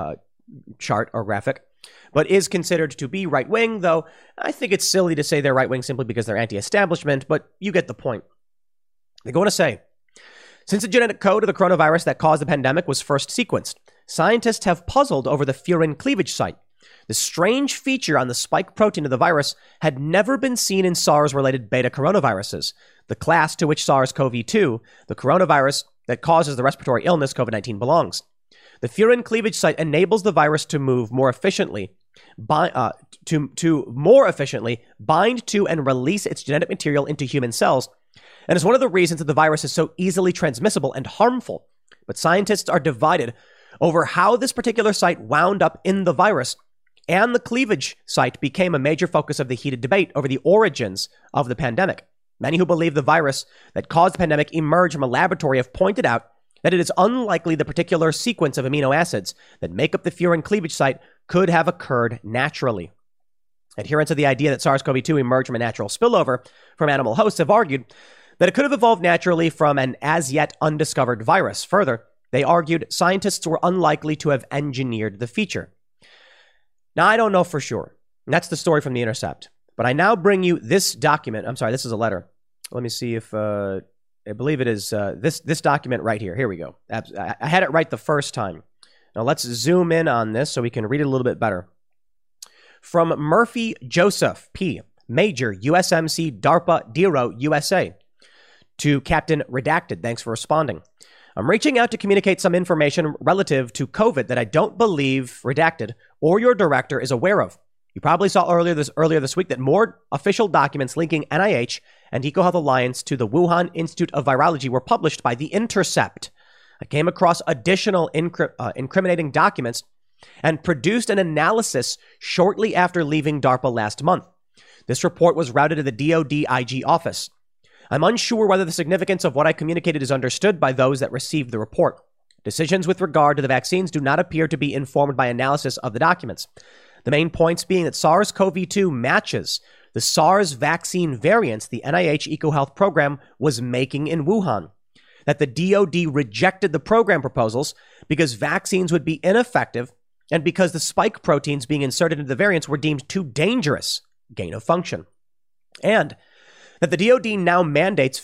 chart or graphic, but is considered to be right-wing, though I think it's silly to say they're right-wing simply because they're anti-establishment, but you get the point. They go on to say, since the genetic code of the coronavirus that caused the pandemic was first sequenced, scientists have puzzled over the furin cleavage site. The strange feature on the spike protein of the virus had never been seen in SARS-related beta coronaviruses, the class to which SARS-CoV-2, the coronavirus that causes the respiratory illness COVID-19, belongs. The furin cleavage site enables the virus to move more efficiently, bind to and release its genetic material into human cells, and is one of the reasons that the virus is so easily transmissible and harmful. But scientists are divided over how this particular site wound up in the virus, and the cleavage site became a major focus of the heated debate over the origins of the pandemic. Many who believe the virus that caused the pandemic emerged from a laboratory have pointed out that it is unlikely the particular sequence of amino acids that make up the furin cleavage site could have occurred naturally. Adherents of the idea that SARS-CoV-2 emerged from a natural spillover from animal hosts have argued that it could have evolved naturally from an as-yet undiscovered virus. Further, they argued scientists were unlikely to have engineered the feature. Now, I don't know for sure. That's the story from The Intercept. But I now bring you this document. I'm sorry, this is a letter. Let me see if, I believe it is this document right here. Here we go. I had it right the first time. Now let's zoom in on this so we can read it a little bit better. From Murphy Joseph P., Major, USMC, DARPA, DERO, USA. To Captain Redacted, thanks for responding. I'm reaching out to communicate some information relative to COVID that I don't believe Redacted or your director is aware of. You probably saw earlier this week that more official documents linking NIH and EcoHealth Alliance to the Wuhan Institute of Virology were published by The Intercept. I came across additional incriminating documents and produced an analysis shortly after leaving DARPA last month. This report was routed to the DoD IG office. I'm unsure whether the significance of what I communicated is understood by those that received the report. Decisions with regard to the vaccines do not appear to be informed by analysis of the documents. The main points being that SARS-CoV-2 matches the SARS vaccine variants the NIH EcoHealth program was making in Wuhan. That the DoD rejected the program proposals because vaccines would be ineffective and because the spike proteins being inserted into the variants were deemed too dangerous, gain of function. And that the DoD now mandates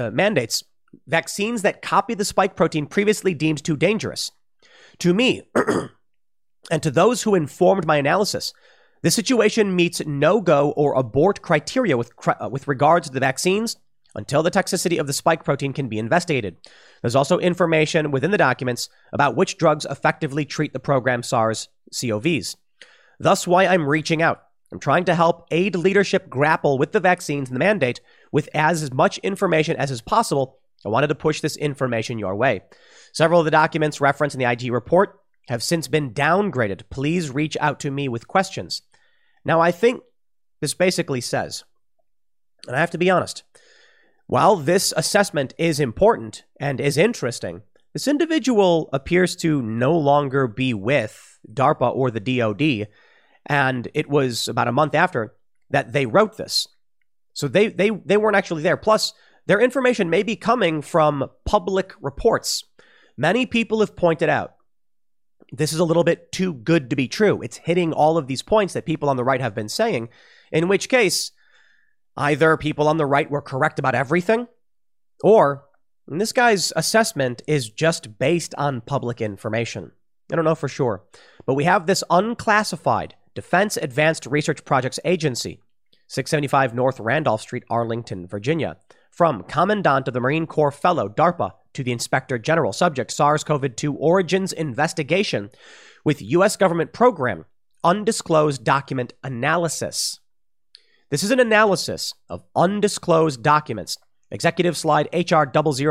vaccines that copy the spike protein previously deemed too dangerous. To me, and to those who informed my analysis, this situation meets no-go or abort criteria with regards to the vaccines until the toxicity of the spike protein can be investigated. There's also information within the documents about which drugs effectively treat the program SARS-CoVs. Thus why I'm reaching out. I'm trying to help aid leadership grapple with the vaccines and the mandate with as much information as is possible. I wanted to push this information your way. Several of the documents referenced in the IG report have since been downgraded. Please reach out to me with questions. Now, I think this basically says, and I have to be honest, while this assessment is important and is interesting, this individual appears to no longer be with DARPA or the DoD, and it was about a month after that they wrote this. So they weren't actually there. Plus, their information may be coming from public reports. Many people have pointed out this is a little bit too good to be true. It's hitting all of these points that people on the right have been saying, in which case, either people on the right were correct about everything, or this guy's assessment is just based on public information. I don't know for sure, but we have this unclassified Defense Advanced Research Projects Agency, 675 North Randolph Street, Arlington, Virginia, from Commandant of the Marine Corps Fellow, DARPA, to the Inspector General. Subject, SARS-CoV-2 Origins Investigation with U.S. Government Program, Undisclosed Document Analysis. This is an analysis of undisclosed documents. Executive slide HR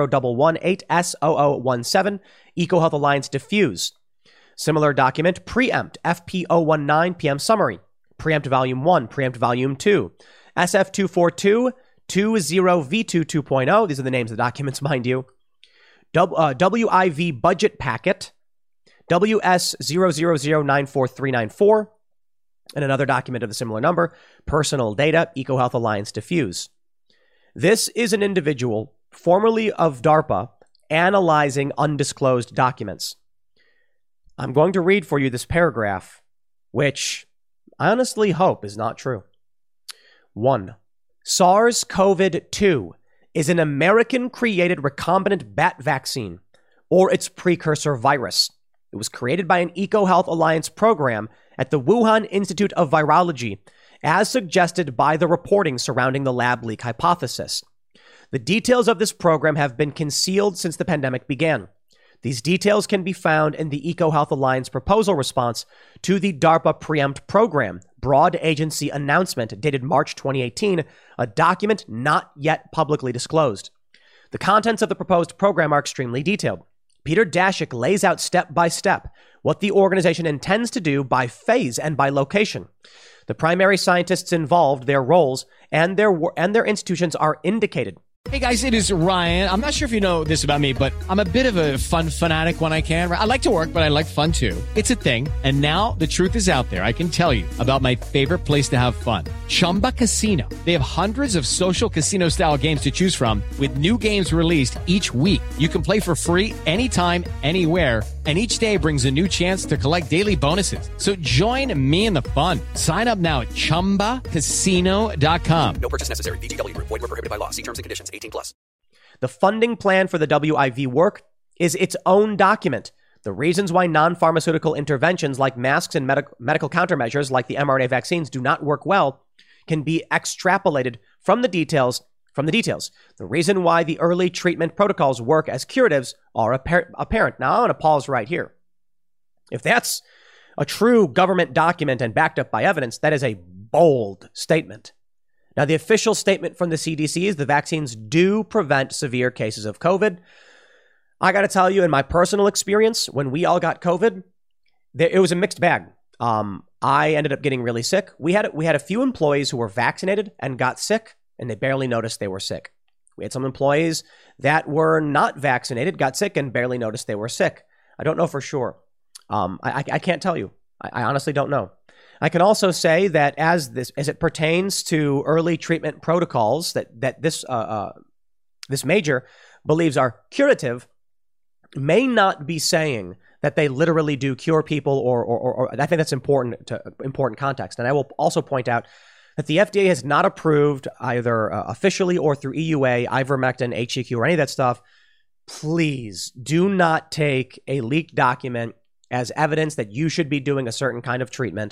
00118S0017, EcoHealth Alliance Diffuse. Similar document, Preempt, FP019 PM Summary. Preempt Volume 1, Preempt Volume 2. SF242, 20V2 2.0. These are the names of the documents, mind you. WIV Budget Packet, WS000943994. And another document of a similar number, Personal Data, EcoHealth Alliance Diffuse. This is an individual, formerly of DARPA, analyzing undisclosed documents. I'm going to read for you this paragraph, which I honestly hope is not true. 1. SARS-CoV-2 is an American-created recombinant bat vaccine, or its precursor virus. It was created by an EcoHealth Alliance program at the Wuhan Institute of Virology, as suggested by the reporting surrounding the lab leak hypothesis. The details of this program have been concealed since the pandemic began. These details can be found in the EcoHealth Alliance proposal response to the DARPA Preempt program, broad agency announcement dated March 2018, a document not yet publicly disclosed. The contents of the proposed program are extremely detailed. Peter Daszak lays out step by step what the organization intends to do by phase and by location. The primary scientists involved, their roles, and their institutions are indicated. Hey guys, it is Ryan. I'm not sure if you know this about me, but I'm a bit of a fun fanatic when I can. I like to work, but I like fun too. It's a thing. And now the truth is out there. I can tell you about my favorite place to have fun. Chumba Casino. They have hundreds of social casino style games to choose from with new games released each week. You can play for free anytime, anywhere. And each day brings a new chance to collect daily bonuses. So join me in the fun. Sign up now at ChumbaCasino.com. No purchase necessary. VGW Group. Void where prohibited by law. See terms and conditions. 18+. The funding plan for the WIV work is its own document. The reasons why non-pharmaceutical interventions like masks and medical countermeasures like the mRNA vaccines do not work well can be extrapolated from the details from the details. The reason why the early treatment protocols work as curatives are apparent. Now, I want to pause right here. If that's a true government document and backed up by evidence, that is a bold statement. Now, the official statement from the CDC is the vaccines do prevent severe cases of COVID. I got to tell you, in my personal experience, when we all got COVID, it was a mixed bag. I ended up getting really sick. We had a few employees who were vaccinated and got sick, and they barely noticed they were sick. We had some employees that were not vaccinated, got sick, and barely noticed they were sick. I don't know for sure. I can't tell you. I honestly don't know. I can also say that as it pertains to early treatment protocols that this major believes are curative, may not be saying that they literally do cure people, or I think that's important context. And I will also point out that the FDA has not approved either officially or through EUA, ivermectin, HCQ, or any of that stuff. Please do not take a leaked document as evidence that you should be doing a certain kind of treatment.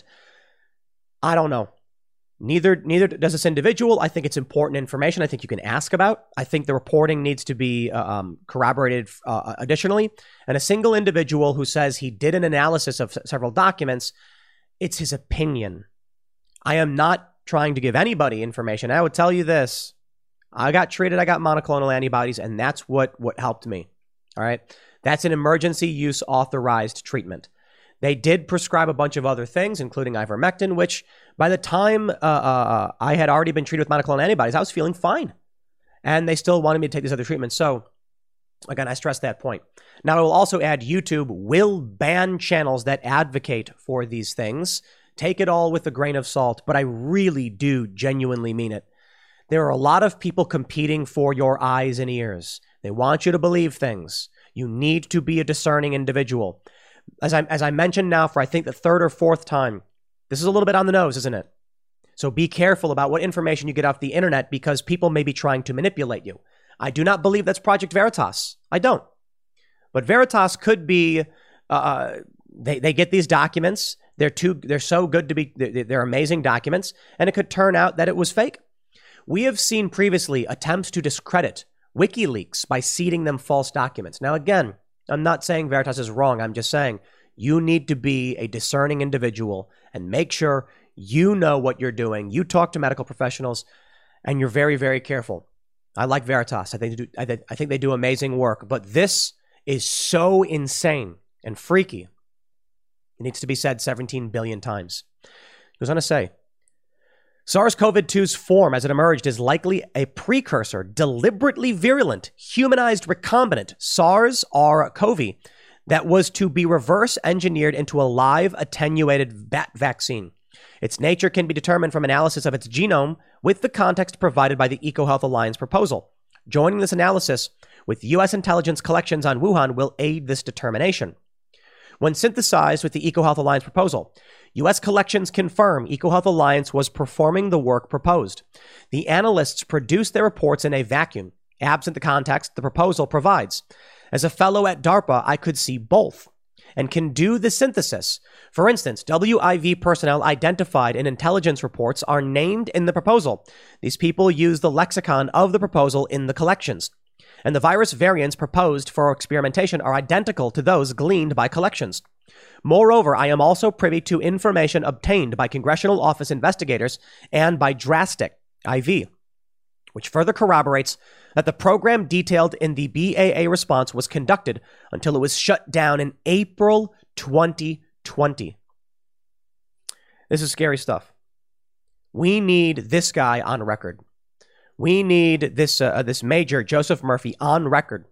I don't know. Neither does this individual. I think it's important information. I think you can ask about. I think the reporting needs to be corroborated additionally. And a single individual who says he did an analysis of several documents, it's his opinion. I am not trying to give anybody information. I would tell you this. I got treated. I got monoclonal antibodies, and that's what helped me. All right. That's an emergency use authorized treatment. They did prescribe a bunch of other things, including ivermectin, which by the time I had already been treated with monoclonal antibodies, I was feeling fine. And they still wanted me to take these other treatments. So, again, I stress that point. Now, I will also add YouTube will ban channels that advocate for these things. Take it all with a grain of salt, but I really do genuinely mean it. There are a lot of people competing for your eyes and ears. They want you to believe things. You need to be a discerning individual. As I mentioned now for I think the third or fourth time, this is a little bit on the nose, isn't it? So be careful about what information you get off the internet because people may be trying to manipulate you. I do not believe that's Project Veritas. I don't. But Veritas could be, they get these documents. They're so good to be, they're amazing documents. And it could turn out that it was fake. We have seen previously attempts to discredit WikiLeaks by seeding them false documents. Now, again, I'm not saying Veritas is wrong. I'm just saying you need to be a discerning individual and make sure you know what you're doing. You talk to medical professionals and you're very, very careful. I like Veritas. I think they do amazing work. But this is so insane and freaky. It needs to be said 17 billion times. It goes on to say, SARS-CoV-2's form as it emerged is likely a precursor, deliberately virulent, humanized recombinant SARS-CoV that was to be reverse engineered into a live attenuated bat vaccine. Its nature can be determined from analysis of its genome with the context provided by the EcoHealth Alliance proposal. Joining this analysis with U.S. intelligence collections on Wuhan will aid this determination. When synthesized with the EcoHealth Alliance proposal, U.S. collections confirm EcoHealth Alliance was performing the work proposed. The analysts produced their reports in a vacuum, absent the context the proposal provides. As a fellow at DARPA, I could see both and can do the synthesis. For instance, WIV personnel identified in intelligence reports are named in the proposal. These people use the lexicon of the proposal in the collections. And the virus variants proposed for experimentation are identical to those gleaned by collections. Moreover, I am also privy to information obtained by Congressional Office investigators and by Drastic IV, which further corroborates that the program detailed in the BAA response was conducted until it was shut down in April 2020. This is scary stuff. We need this guy on record. We need this Major Joseph Murphy on record.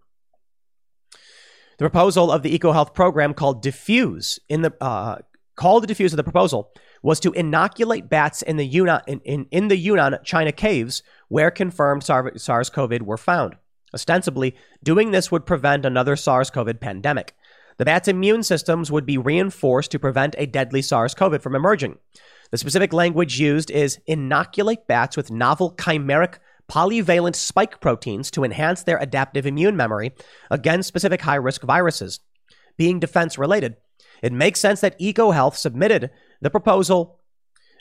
The proposal of the EcoHealth program called Diffuse in the Diffuse of the proposal was to inoculate bats in the Yunnan, China caves where confirmed SARS-CoV were found. Ostensibly, doing this would prevent another SARS-CoV pandemic. The bats' immune systems would be reinforced to prevent a deadly SARS-CoV from emerging. The specific language used is inoculate bats with novel chimeric polyvalent spike proteins to enhance their adaptive immune memory against specific high-risk viruses. Being defense-related, it makes sense that EcoHealth submitted the proposal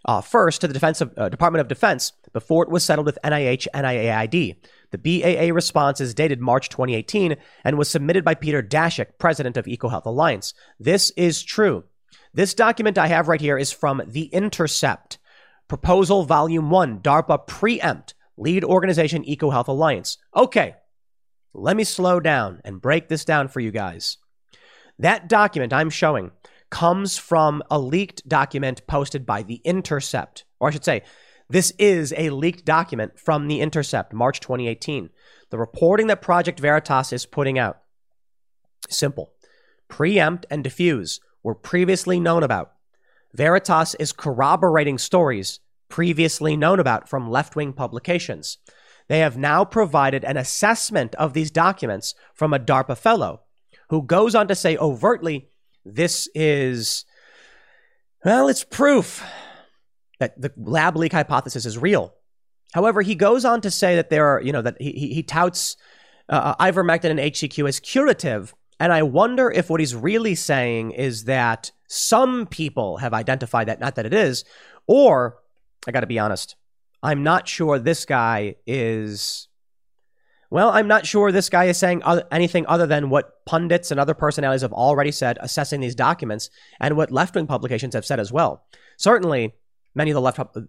First, to the Department of Defense before it was settled with NIH NIAID. The BAA response is dated March 2018 and was submitted by Peter Daszak, president of EcoHealth Alliance. This is true. This document I have right here is from The Intercept. Proposal Volume 1, DARPA Preempt, Lead Organization EcoHealth Alliance. Okay, let me slow down and break this down for you guys. That document I'm showing comes from a leaked document posted by The Intercept. Or I should say, this is a leaked document from The Intercept, March 2018. The reporting that Project Veritas is putting out. Simple. Preempt and diffuse were previously known about. Veritas is corroborating stories previously known about from left-wing publications. They have now provided an assessment of these documents from a DARPA fellow who goes on to say overtly, this is, well, it's proof that the lab leak hypothesis is real. However, he goes on to say that there are, that he touts ivermectin and HCQ as curative. And I wonder if what he's really saying is that some people have identified that, not that it is, or, I got to be honest, I'm not sure this guy is, I'm not sure this guy is saying anything other than what pundits and other personalities have already said, assessing these documents, and what left-wing publications have said as well. Certainly, many of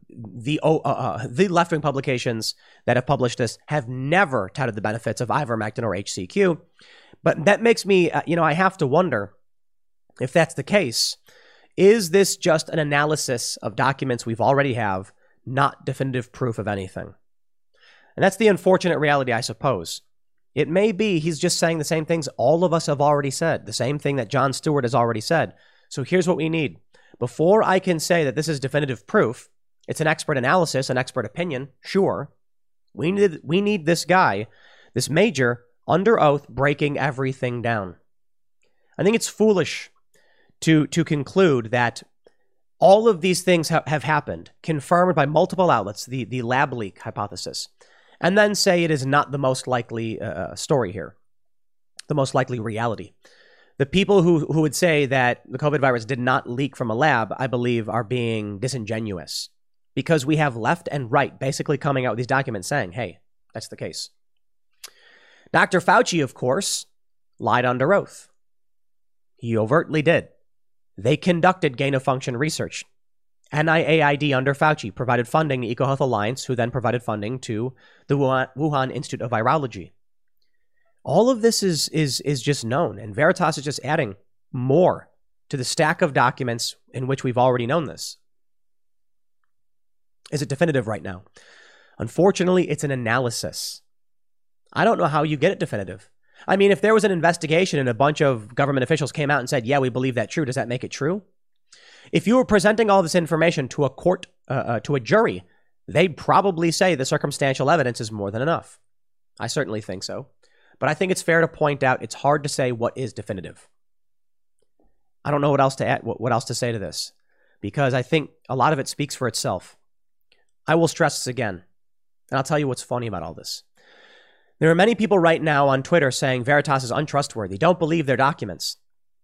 the left-wing publications that have published this have never touted the benefits of ivermectin or HCQ. But that makes me, I have to wonder if that's the case. Is this just an analysis of documents we've already have, not definitive proof of anything? And that's the unfortunate reality, I suppose. It may be he's just saying the same things all of us have already said, the same thing that Jon Stewart has already said. So here's what we need. Before I can say that this is definitive proof, it's an expert analysis, an expert opinion, sure. We need this guy, this major, under oath, breaking everything down. I think it's foolish to conclude that all of these things have happened, confirmed by multiple outlets, the lab leak hypothesis, and then say it is not the most likely story here, the most likely reality. The people who would say that the COVID virus did not leak from a lab, I believe, are being disingenuous, because we have left and right basically coming out with these documents saying, hey, that's the case. Dr. Fauci, of course, lied under oath. He overtly did. They conducted gain-of-function research. NIAID under Fauci provided funding to EcoHealth Alliance, who then provided funding to the Wuhan Institute of Virology. All of this is just known, and Veritas is just adding more to the stack of documents in which we've already known this. Is it definitive right now? Unfortunately, it's an analysis. I don't know how you get it definitive. I mean, if there was an investigation and a bunch of government officials came out and said, yeah, we believe that true, does that make it true? If you were presenting all this information to a court, to a jury, they'd probably say the circumstantial evidence is more than enough. I certainly think so. But I think it's fair to point out it's hard to say what is definitive. I don't know what else to add, what else to say to this, because I think a lot of it speaks for itself. I will stress this again, and I'll tell you what's funny about all this. There are many people right now on Twitter saying Veritas is untrustworthy. Don't believe their documents.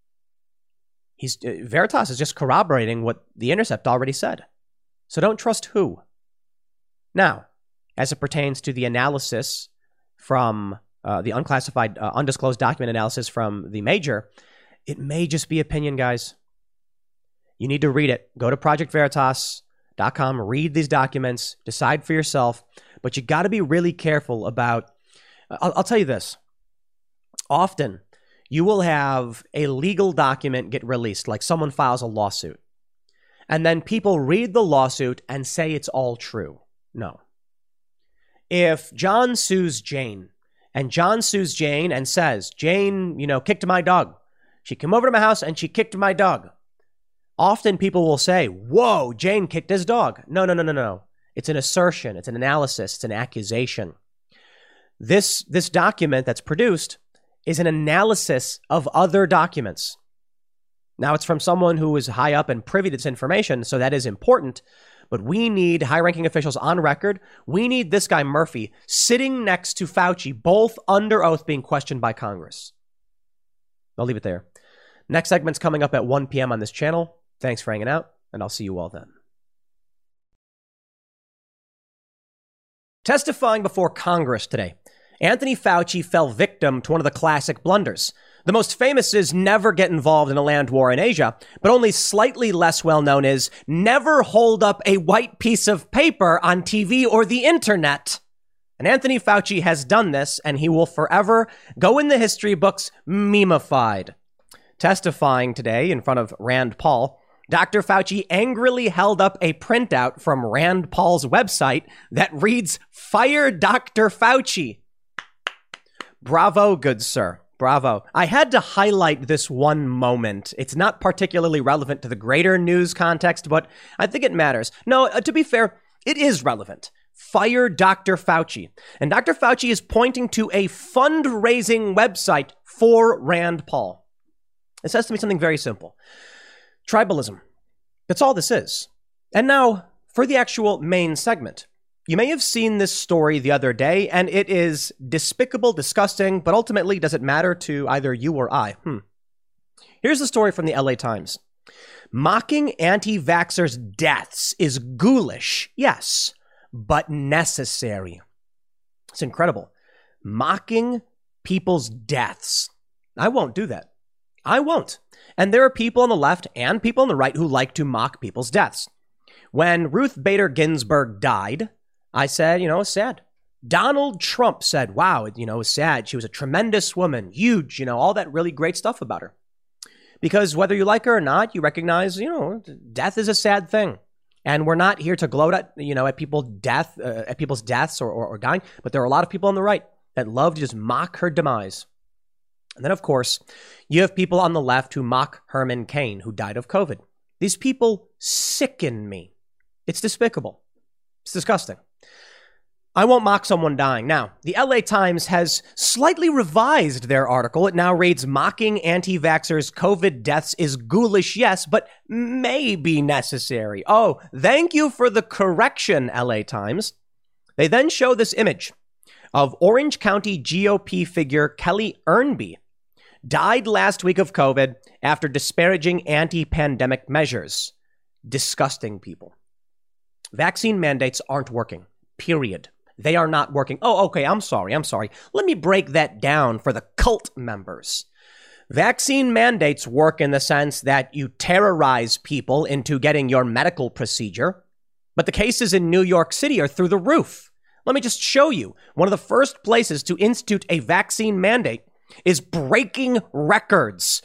Veritas is just corroborating what The Intercept already said. So don't trust who? Now, as it pertains to the analysis from the unclassified, undisclosed document analysis from the major, it may just be opinion, guys. You need to read it. Go to projectveritas.com, read these documents, decide for yourself. But you got to be really careful about, I'll tell you this. Often, you will have a legal document get released, like someone files a lawsuit. And then people read the lawsuit and say it's all true. No. If John sues Jane, and John sues Jane and says, Jane, kicked my dog. She came over to my house and she kicked my dog. Often people will say, whoa, Jane kicked his dog. No. It's an assertion. It's an analysis. It's an accusation. This document that's produced is an analysis of other documents. Now, it's from someone who is high up and privy to this information, so that is important. But we need high-ranking officials on record. We need this guy, Murphy, sitting next to Fauci, both under oath being questioned by Congress. I'll leave it there. Next segment's coming up at 1 p.m. on this channel. Thanks for hanging out, and I'll see you all then. Testifying before Congress today, Anthony Fauci fell victim to one of the classic blunders. The most famous is never get involved in a land war in Asia, but only slightly less well known is never hold up a white piece of paper on TV or the internet. And Anthony Fauci has done this, and he will forever go in the history books memified. Testifying today in front of Rand Paul, Dr. Fauci angrily held up a printout from Rand Paul's website that reads, "Fire Dr. Fauci." Bravo, good sir. Bravo. I had to highlight this one moment. It's not particularly relevant to the greater news context, but I think it matters. No, to be fair, it is relevant. Fire Dr. Fauci. And Dr. Fauci is pointing to a fundraising website for Rand Paul. It says to me something very simple. Tribalism. That's all this is. And now, for the actual main segment. You may have seen this story the other day, and it is despicable, disgusting, but ultimately, does it matter to either you or I? Here's the story from the LA Times. Mocking anti-vaxxers' deaths is ghoulish, yes, but necessary. It's incredible. Mocking people's deaths. I won't do that. I won't. And there are people on the left and people on the right who like to mock people's deaths. When Ruth Bader Ginsburg died, I said, it's sad. Donald Trump said, wow, it was sad. She was a tremendous woman, huge, all that really great stuff about her. Because whether you like her or not, you recognize, death is a sad thing. And we're not here to gloat at, at people's deaths or dying. But there are a lot of people on the right that love to just mock her demise. And then, of course, you have people on the left who mock Herman Cain, who died of COVID. These people sicken me. It's despicable. It's disgusting. I won't mock someone dying. Now, the LA Times has slightly revised their article. It now reads, mocking anti-vaxxers' COVID deaths is ghoulish, yes, but may be necessary. Oh, thank you for the correction, LA Times. They then show this image of Orange County GOP figure Kelly Ernby, died last week of COVID after disparaging anti-pandemic measures. Disgusting people. Vaccine mandates aren't working, period. They are not working. Oh, okay, I'm sorry. Let me break that down for the cult members. Vaccine mandates work in the sense that you terrorize people into getting your medical procedure, but the cases in New York City are through the roof. Let me just show you. One of the first places to institute a vaccine mandate is breaking records.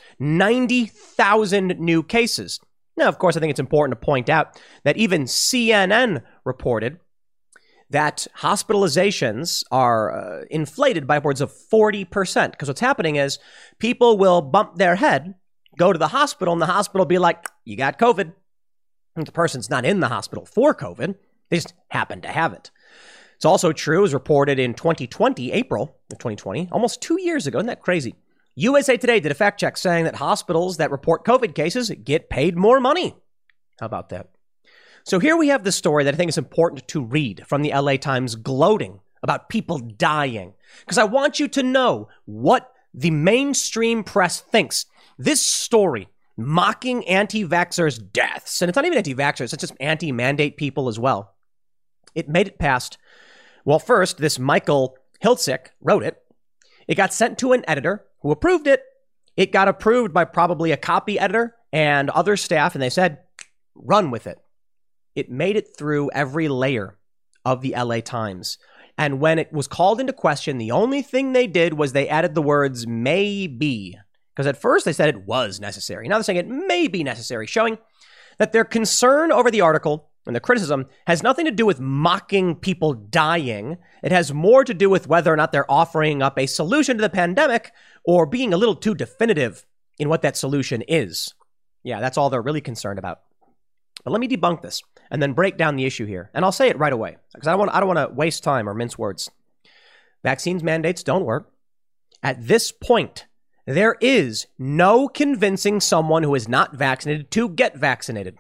90,000 new cases. Now, of course, I think it's important to point out that even CNN reported that hospitalizations are inflated by upwards of 40%. Because what's happening is people will bump their head, go to the hospital, and the hospital will be like, you got COVID. And the person's not in the hospital for COVID. They just happen to have it. It's also true, as reported in 2020, April of 2020, almost 2 years ago. Isn't that crazy? USA Today did a fact check saying that hospitals that report COVID cases get paid more money. How about that? So here we have the story that I think is important to read from the LA Times gloating about people dying. Because I want you to know what the mainstream press thinks. This story, mocking anti-vaxxers' deaths, and it's not even anti-vaxxers, it's just anti-mandate people as well. It made it past. Well, first, this Michael Hiltzik wrote it. It got sent to an editor who approved it. It got approved by probably a copy editor and other staff, and they said, run with it. It made it through every layer of the LA Times. And when it was called into question, the only thing they did was they added the words may be. Because at first they said it was necessary. Now they're saying it may be necessary, showing that their concern over the article and the criticism has nothing to do with mocking people dying. It has more to do with whether or not they're offering up a solution to the pandemic or being a little too definitive in what that solution is. Yeah, that's all they're really concerned about. But let me debunk this and then break down the issue here. And I'll say it right away because I don't want to waste time or mince words. Vaccines mandates don't work. At this point, there is no convincing someone who is not vaccinated to get vaccinated.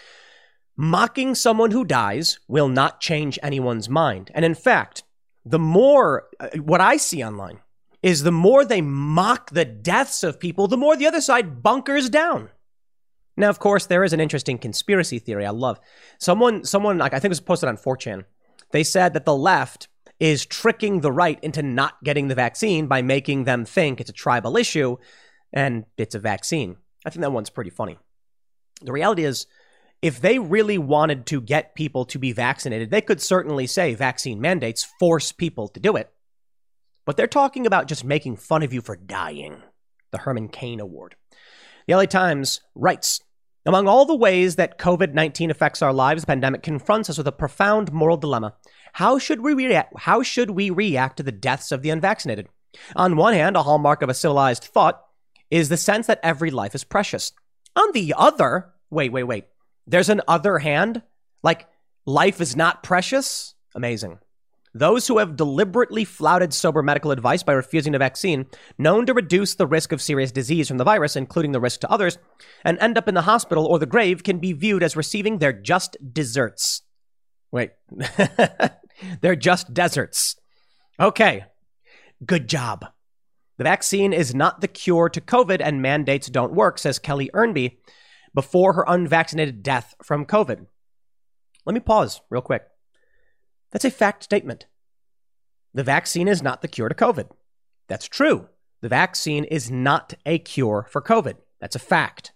Mocking someone who dies will not change anyone's mind. And in fact, the more, what I see online is the more they mock the deaths of people, the more the other side bunkers down. Now, of course, there is an interesting conspiracy theory I love. Someone, like I think it was posted on 4chan, They said that the left is tricking the right into not getting the vaccine by making them think it's a tribal issue and it's a vaccine. I think that one's pretty funny. The reality is, if they really wanted to get people to be vaccinated, they could certainly say vaccine mandates force people to do it. But they're talking about just making fun of you for dying. The Herman Cain Award. The LA Times writes, among all the ways that COVID-19 affects our lives, the pandemic confronts us with a profound moral dilemma. How should we react to the deaths of the unvaccinated? On one hand, a hallmark of a civilized thought is the sense that every life is precious. On the other, wait. There's an other hand? Like life is not precious? Amazing. Those who have deliberately flouted sober medical advice by refusing a vaccine, known to reduce the risk of serious disease from the virus, including the risk to others, and end up in the hospital or the grave can be viewed as receiving their just desserts. Wait, they're just deserts. Okay, good job. The vaccine is not the cure to COVID and mandates don't work, says Kelly Earnby before her unvaccinated death from COVID. Let me pause real quick. That's a fact statement. The vaccine is not the cure to COVID. That's true. The vaccine is not a cure for COVID. That's a fact.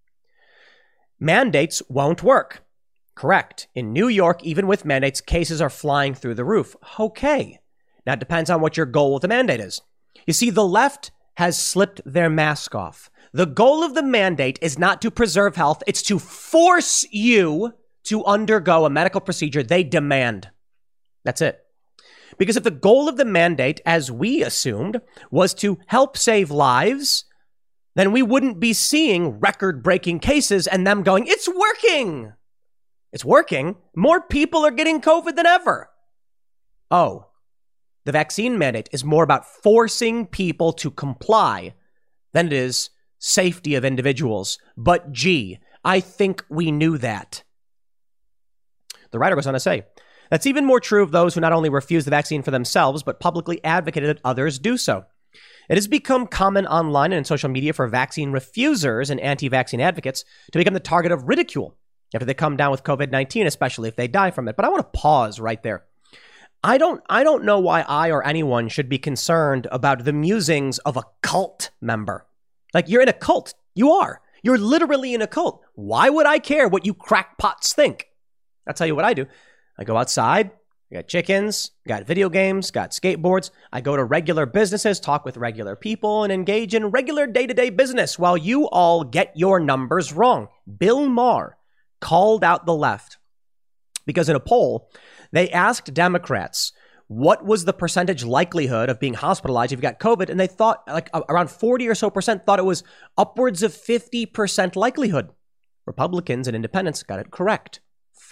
Mandates won't work. Correct. In New York, even with mandates, cases are flying through the roof. Okay. Now, it depends on what your goal with the mandate is. You see, the left has slipped their mask off. The goal of the mandate is not to preserve health. It's to force you to undergo a medical procedure they demand. That's it. Because if the goal of the mandate, as we assumed, was to help save lives, then we wouldn't be seeing record-breaking cases and them going, it's working. It's working. More people are getting COVID than ever. Oh, the vaccine mandate is more about forcing people to comply than it is safety of individuals. But gee, I think we knew that. The writer goes on to say, that's even more true of those who not only refuse the vaccine for themselves, but publicly advocated that others do so. It has become common online and in social media for vaccine refusers and anti-vaccine advocates to become the target of ridicule after they come down with COVID-19, especially if they die from it. But I want to pause right there. I don't know why I or anyone should be concerned about the musings of a cult member. Like, you're in a cult. You are. You're literally in a cult. Why would I care what you crackpots think? I'll tell you what I do. I go outside, I got chickens, got video games, got skateboards. I go to regular businesses, talk with regular people, and engage in regular day-to-day business while you all get your numbers wrong. Bill Maher called out the left because in a poll, they asked Democrats what was the percentage likelihood of being hospitalized if you got COVID, and they thought like around 40 or so percent thought it was upwards of 50% likelihood. Republicans and independents got it correct.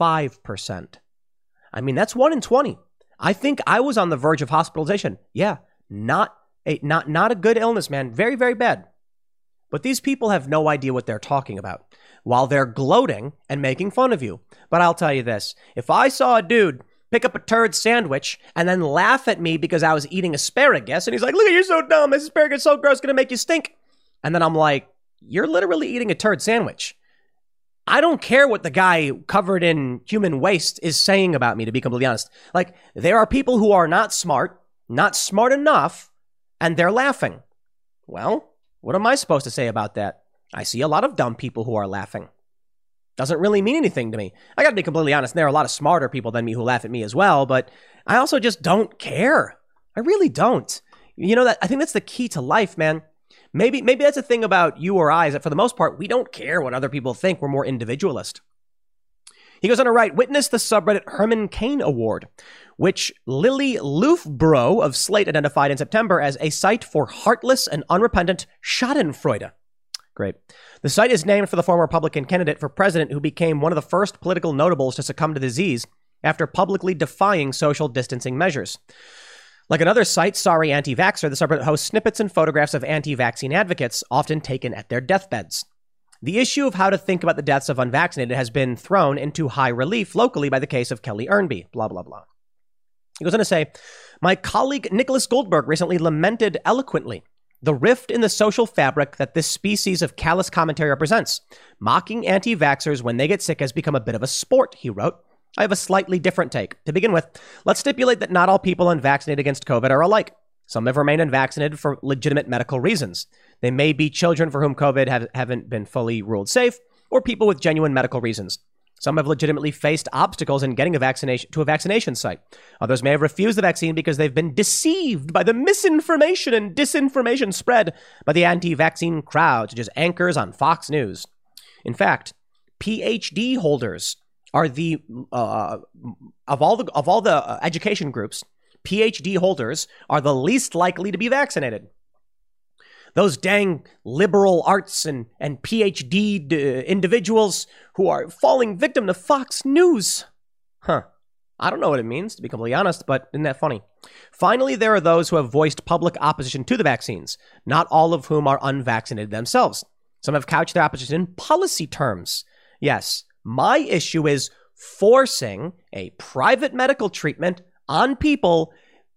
5%. I mean, that's 1 in 20. I think I was on the verge of hospitalization. Yeah, not a good illness, man. Very, very bad. But these people have no idea what they're talking about while they're gloating and making fun of you. But I'll tell you this. If I saw a dude pick up a turd sandwich and then laugh at me because I was eating asparagus, and he's like, look, you're so dumb. This asparagus is so gross, going to make you stink. And then I'm like, you're literally eating a turd sandwich. I don't care what the guy covered in human waste is saying about me, to be completely honest. Like, there are people who are not smart enough, and they're laughing. Well, what am I supposed to say about that? I see a lot of dumb people who are laughing. Doesn't really mean anything to me. I got to be completely honest. There are a lot of smarter people than me who laugh at me as well, but I also just don't care. I really don't. You know, that I think that's the key to life, man. Maybe that's the thing about you or I, is that for the most part, we don't care what other people think. We're more individualist. He goes on to write, witness the subreddit Herman Cain Award, which Lily Loofbro of Slate identified in September as a site for heartless and unrepentant schadenfreude. Great. The site is named for the former Republican candidate for president who became one of the first political notables to succumb to the disease after publicly defying social distancing measures. Like another site, Sorry Anti-Vaxxer, the subreddit hosts snippets and photographs of anti-vaccine advocates, often taken at their deathbeds. The issue of how to think about the deaths of unvaccinated has been thrown into high relief locally by the case of Kelly Earnby, blah, blah, blah. He goes on to say, my colleague Nicholas Goldberg recently lamented eloquently the rift in the social fabric that this species of callous commentary represents. Mocking anti-vaxxers when they get sick has become a bit of a sport, he wrote. I have a slightly different take. To begin with, let's stipulate that not all people unvaccinated against COVID are alike. Some have remained unvaccinated for legitimate medical reasons. They may be children for whom COVID haven't been fully ruled safe, or people with genuine medical reasons. Some have legitimately faced obstacles in getting a vaccination to a vaccination site. Others may have refused the vaccine because they've been deceived by the misinformation and disinformation spread by the anti-vaccine crowd, such as anchors on Fox News. In fact, PhD holders are the of all the education groups, PhD holders are the least likely to be vaccinated. Those dang liberal arts and PhD individuals who are falling victim to Fox News. I don't know what it means, to be completely honest, but isn't that funny? Finally, there are those who have voiced public opposition to the vaccines, not all of whom are unvaccinated themselves. Some have couched their opposition in policy terms. Yes, my issue is forcing a private medical treatment on people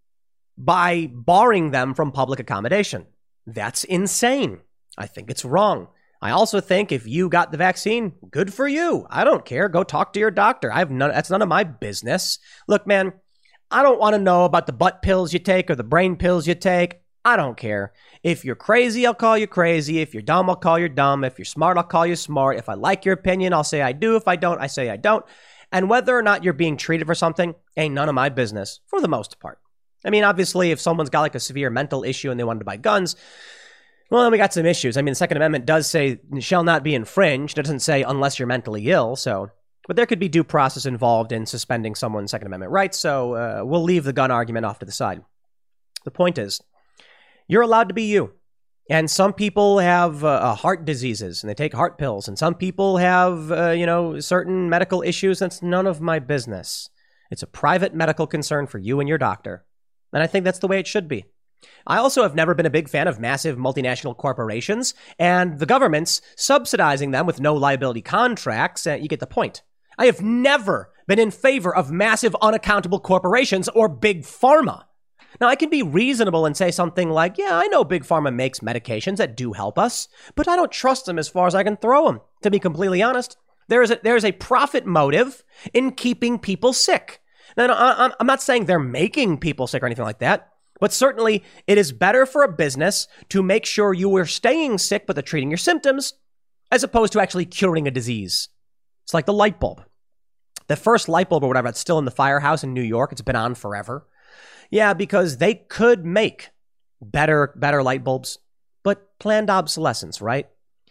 by barring them from public accommodation. That's insane. I think it's wrong. I also think if you got the vaccine, good for you. I don't care. Go talk to your doctor. That's none of my business. Look, man, I don't want to know about the butt pills you take or the brain pills you take. I don't care. If you're crazy, I'll call you crazy. If you're dumb, I'll call you dumb. If you're smart, I'll call you smart. If I like your opinion, I'll say I do. If I don't, I say I don't. And whether or not you're being treated for something ain't none of my business for the most part. I mean, obviously, if someone's got like a severe mental issue and they wanted to buy guns, well, then we got some issues. I mean, the Second Amendment does say shall not be infringed. It doesn't say unless you're mentally ill. But there could be due process involved in suspending someone's Second Amendment rights. So we'll leave the gun argument off to the side. The point is, you're allowed to be you. And some people have heart diseases and they take heart pills. And some people have, certain medical issues. That's none of my business. It's a private medical concern for you and your doctor. And I think that's the way it should be. I also have never been a big fan of massive multinational corporations and the governments subsidizing them with no liability contracts. You get the point. I have never been in favor of massive unaccountable corporations or big pharma. Now, I can be reasonable and say something like, yeah, I know big pharma makes medications that do help us, but I don't trust them as far as I can throw them. To be completely honest, there is a profit motive in keeping people sick. Now, I'm not saying they're making people sick or anything like that, but certainly it is better for a business to make sure you are staying sick but they're treating your symptoms as opposed to actually curing a disease. It's like the light bulb. The first light bulb or whatever, it's still in the firehouse in New York. It's been on forever. Yeah, because they could make better light bulbs, but planned obsolescence, right?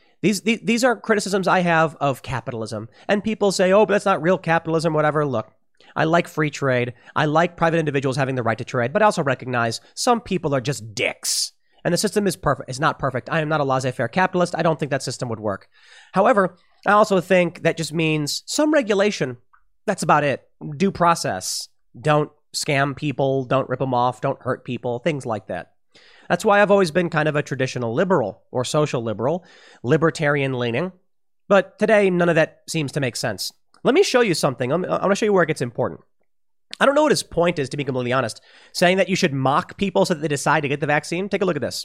These are criticisms I have of capitalism. And people say, oh, but that's not real capitalism, whatever. Look, I like free trade. I like private individuals having the right to trade, but I also recognize some people are just dicks. And the system is perfect. It's not perfect. I am not a laissez-faire capitalist. I don't think that system would work. However, I also think that just means some regulation. That's about it. Due process. Don't scam people. Don't rip them off. Don't hurt people. Things like that. That's why I've always been kind of a traditional liberal or social liberal, libertarian leaning. But today, none of that seems to make sense. Let me show you something. I'm going to show you where it gets important. I don't know what his point is, to be completely honest, saying that you should mock people so that they decide to get the vaccine. Take a look at this.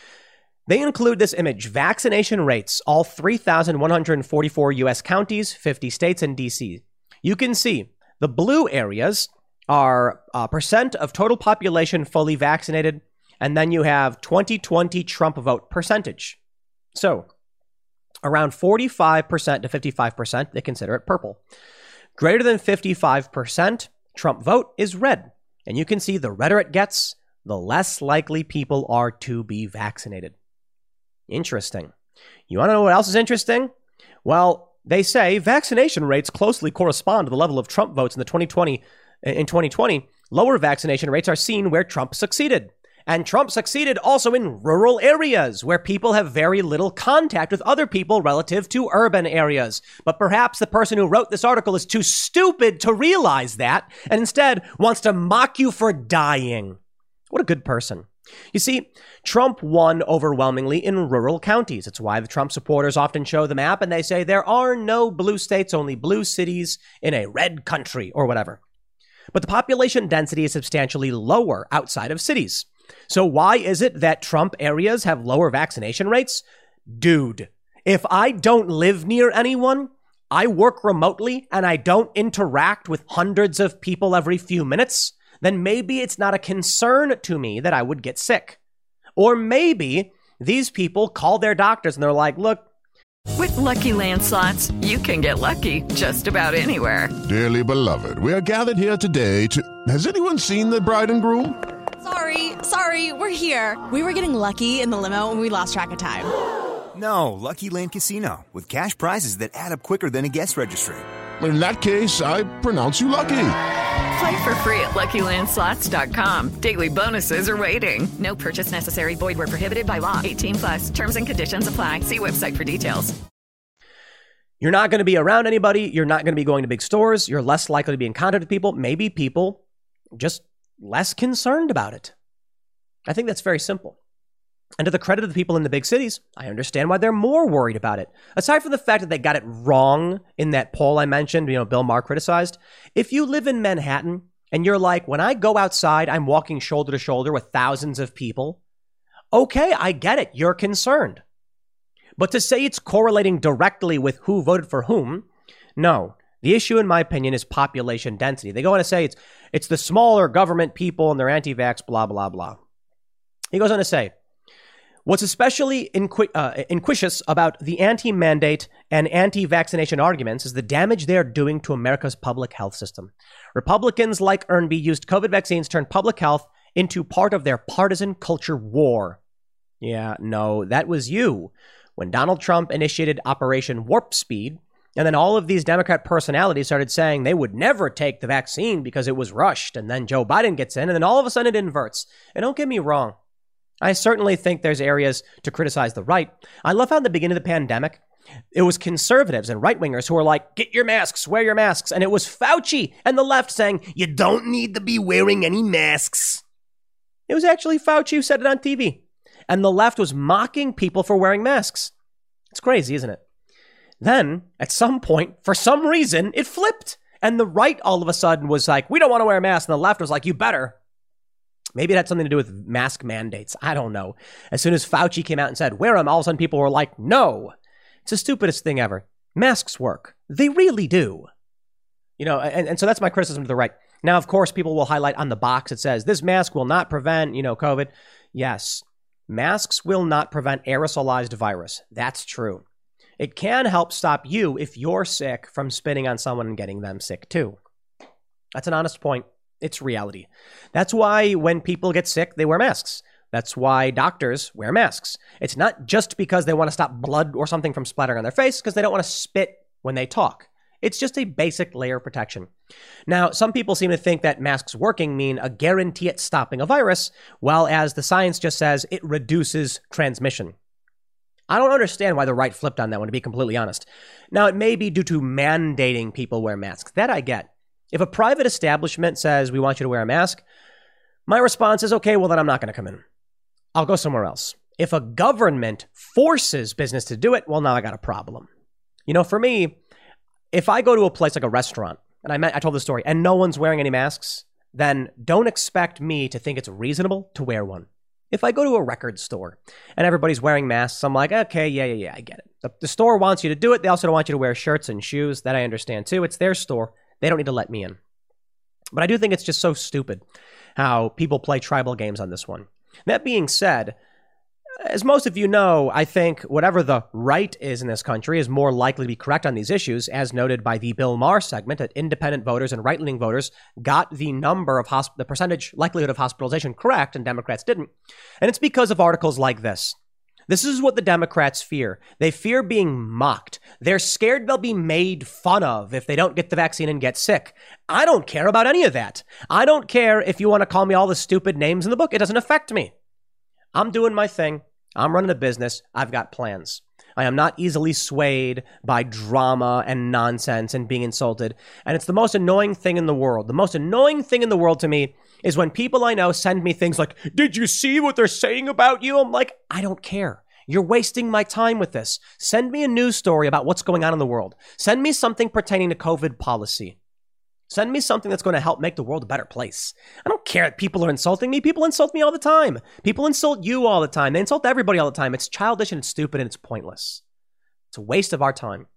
They include this image, vaccination rates, all 3,144 U.S. counties, 50 states, and D.C. You can see the blue areas are percent of total population fully vaccinated, and then you have 2020 Trump vote percentage. So around 45% to 55%, they consider it purple. Greater than 55%, Trump vote is red. And you can see the redder it gets, the less likely people are to be vaccinated. Interesting. You want to know what else is interesting? Well, they say vaccination rates closely correspond to the level of Trump votes in 2020. Lower vaccination rates are seen where Trump succeeded. And Trump succeeded also in rural areas where people have very little contact with other people relative to urban areas. But perhaps the person who wrote this article is too stupid to realize that and instead wants to mock you for dying. What a good person. You see, Trump won overwhelmingly in rural counties. It's why the Trump supporters often show the map and they say there are no blue states, only blue cities in a red country or whatever. But the population density is substantially lower outside of cities. So why is it that Trump areas have lower vaccination rates? Dude, if I don't live near anyone, I work remotely and I don't interact with hundreds of people every few minutes, then maybe it's not a concern to me that I would get sick. Or maybe these people call their doctors and they're like, look. With Lucky Land Slots, you can get lucky just about anywhere. Dearly beloved, we are gathered here today to... Has anyone seen the bride and groom? Sorry, we're here. We were getting lucky in the limo and we lost track of time. No, Lucky Land Casino, with cash prizes that add up quicker than a guest registry. In that case, I pronounce you lucky. Play for free at LuckyLandSlots.com. Daily bonuses are waiting. No purchase necessary. Void where prohibited by law. 18+. Terms and conditions apply. See website for details. You're not going to be around anybody. You're not going to be going to big stores. You're less likely to be in contact with people. Maybe people just less concerned about it. I think that's very simple. And to the credit of the people in the big cities, I understand why they're more worried about it. Aside from the fact that they got it wrong in that poll I mentioned, Bill Maher criticized. If you live in Manhattan and you're like, when I go outside, I'm walking shoulder to shoulder with thousands of people. Okay, I get it. You're concerned. But to say it's correlating directly with who voted for whom, no. The issue, in my opinion, is population density. They go on to say it's the smaller government people and they're anti-vax, blah, blah, blah. He goes on to say, what's especially inquisitive about the anti-mandate and anti-vaccination arguments is the damage they are doing to America's public health system. Republicans like Ernby used COVID vaccines to turn public health into part of their partisan culture war. Yeah, no, that was you. When Donald Trump initiated Operation Warp Speed, and then all of these Democrat personalities started saying they would never take the vaccine because it was rushed, and then Joe Biden gets in, and then all of a sudden it inverts. And don't get me wrong. I certainly think there's areas to criticize the right. I love how in the beginning of the pandemic, it was conservatives and right-wingers who were like, get your masks, wear your masks. And it was Fauci and the left saying, you don't need to be wearing any masks. It was actually Fauci who said it on TV. And the left was mocking people for wearing masks. It's crazy, isn't it? Then, at some point, for some reason, it flipped. And the right all of a sudden was like, we don't want to wear masks. And the left was like, you better. Maybe it had something to do with mask mandates. I don't know. As soon as Fauci came out and said, wear them, all of a sudden people were like, no. It's the stupidest thing ever. Masks work. They really do. And so that's my criticism to the right. Now, of course, people will highlight on the box, it says, this mask will not prevent, COVID. Yes, masks will not prevent aerosolized virus. That's true. It can help stop you, if you're sick, from spitting on someone and getting them sick too. That's an honest point. It's reality. That's why when people get sick, they wear masks. That's why doctors wear masks. It's not just because they want to stop blood or something from splattering on their face, because they don't want to spit when they talk. It's just a basic layer of protection. Now, some people seem to think that masks working mean a guarantee at stopping a virus, while as the science just says, it reduces transmission. I don't understand why the right flipped on that one, to be completely honest. Now, it may be due to mandating people wear masks. That I get. If a private establishment says, we want you to wear a mask, my response is, okay, well, then I'm not going to come in. I'll go somewhere else. If a government forces business to do it, well, now I got a problem. For me, if I go to a place like a restaurant, and I told the story, and no one's wearing any masks, then don't expect me to think it's reasonable to wear one. If I go to a record store and everybody's wearing masks, I'm like, okay, yeah, I get it. The store wants you to do it. They also don't want you to wear shirts and shoes. That I understand too. It's their store. They don't need to let me in. But I do think it's just so stupid how people play tribal games on this one. That being said, as most of you know, I think whatever the right is in this country is more likely to be correct on these issues, as noted by the Bill Maher segment, that independent voters and right-leaning voters got the number of the percentage likelihood of hospitalization correct, and Democrats didn't. And it's because of articles like this. This is what the Democrats fear. They fear being mocked. They're scared they'll be made fun of if they don't get the vaccine and get sick. I don't care about any of that. I don't care if you want to call me all the stupid names in the book. It doesn't affect me. I'm doing my thing. I'm running a business. I've got plans. I am not easily swayed by drama and nonsense and being insulted. And it's the most annoying thing in the world. The most annoying thing in the world to me is when people I know send me things like, did you see what they're saying about you? I'm like, I don't care. You're wasting my time with this. Send me a news story about what's going on in the world. Send me something pertaining to COVID policy. Send me something that's going to help make the world a better place. I don't care that people are insulting me. People insult me all the time. People insult you all the time. They insult everybody all the time. It's childish and it's stupid and it's pointless. It's a waste of our time.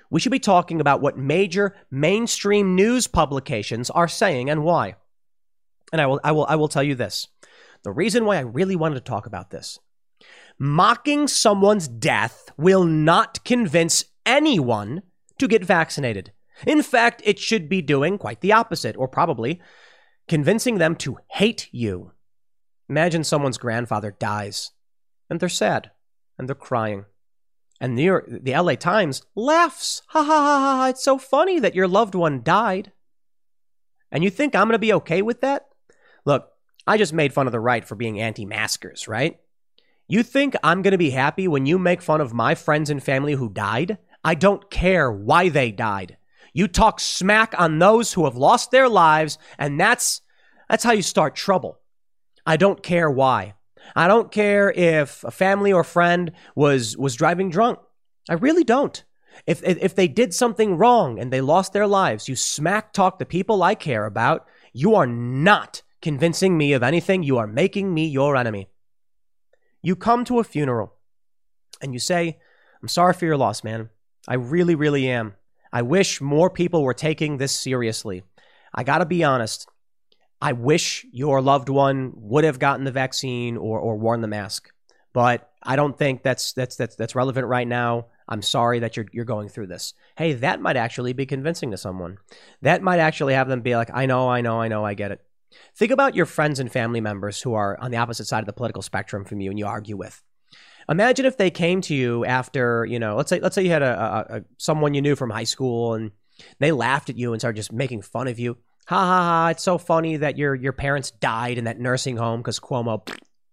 We should be talking about what major mainstream news publications are saying and why. And I will tell you this. The reason why I really wanted to talk about this. Mocking someone's death will not convince anyone to get vaccinated. In fact, it should be doing quite the opposite, or probably convincing them to hate you. Imagine someone's grandfather dies, and they're sad, and they're crying. And the LA Times laughs. Ha ha ha ha, it's so funny that your loved one died. And you think I'm going to be okay with that? Look, I just made fun of the right for being anti-maskers, right? You think I'm going to be happy when you make fun of my friends and family who died? I don't care why they died. You talk smack on those who have lost their lives, and that's how you start trouble. I don't care why. I don't care if a family or friend was driving drunk. I really don't. If they did something wrong and they lost their lives, you smack talk the people I care about. You are not convincing me of anything. You are making me your enemy. You come to a funeral and you say, I'm sorry for your loss, man. I really, really am. I wish more people were taking this seriously. I got to be honest. I wish your loved one would have gotten the vaccine or worn the mask, but I don't think that's relevant right now. I'm sorry that you're going through this. Hey, that might actually be convincing to someone. That might actually have them be like, I know, I get it. Think about your friends and family members who are on the opposite side of the political spectrum from you and you argue with. Imagine if they came to you after, let's say you had a someone you knew from high school and they laughed at you and started just making fun of you. Ha ha ha, it's so funny that your parents died in that nursing home because Cuomo.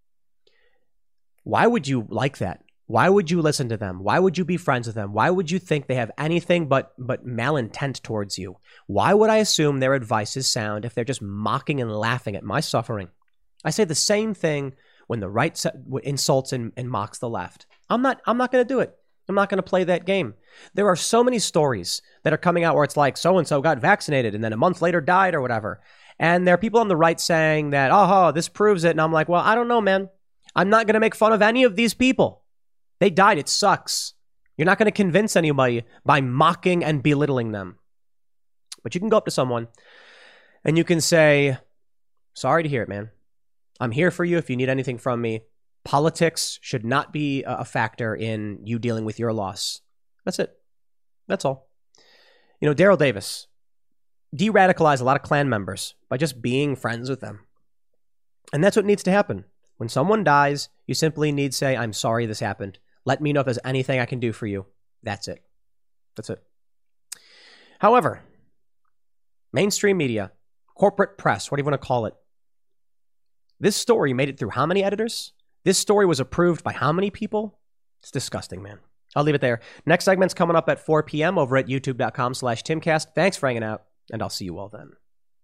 Why would you like that? Why would you listen to them? Why would you be friends with them? Why would you think they have anything but malintent towards you? Why would I assume their advice is sound if they're just mocking and laughing at my suffering? I say the same thing when the right insults and mocks the left. I'm not going to do it. I'm not going to play that game. There are so many stories that are coming out where it's like so-and-so got vaccinated and then a month later died or whatever. And there are people on the right saying that, oh, this proves it. And I'm like, well, I don't know, man. I'm not going to make fun of any of these people. They died. It sucks. You're not going to convince anybody by mocking and belittling them. But you can go up to someone and you can say, sorry to hear it, man. I'm here for you if you need anything from me. Politics should not be a factor in you dealing with your loss. That's it. That's all. Daryl Davis de-radicalized a lot of Klan members by just being friends with them. And that's what needs to happen. When someone dies, you simply need to say, I'm sorry this happened. Let me know if there's anything I can do for you. That's it. That's it. However, mainstream media, corporate press, what do you want to call it? This story made it through how many editors? This story was approved by how many people? It's disgusting, man. I'll leave it there. Next segment's coming up at 4 p.m. over at youtube.com/Timcast. Thanks for hanging out, and I'll see you all then.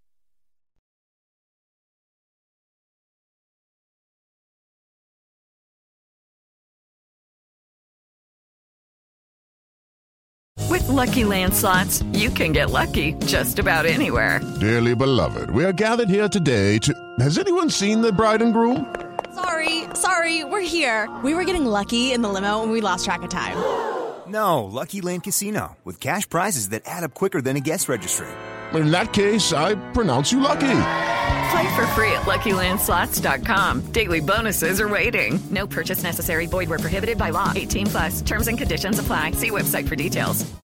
With Lucky Land Slots, you can get lucky just about anywhere. Dearly beloved, we are gathered here today to... Has anyone seen the bride and groom? Sorry, we're here. We were getting lucky in the limo and we lost track of time. No, Lucky Land Casino, with cash prizes that add up quicker than a guest registry. In that case, I pronounce you lucky. Play for free at LuckyLandSlots.com. Daily bonuses are waiting. No purchase necessary. Void where prohibited by law. 18+. Terms and conditions apply. See website for details.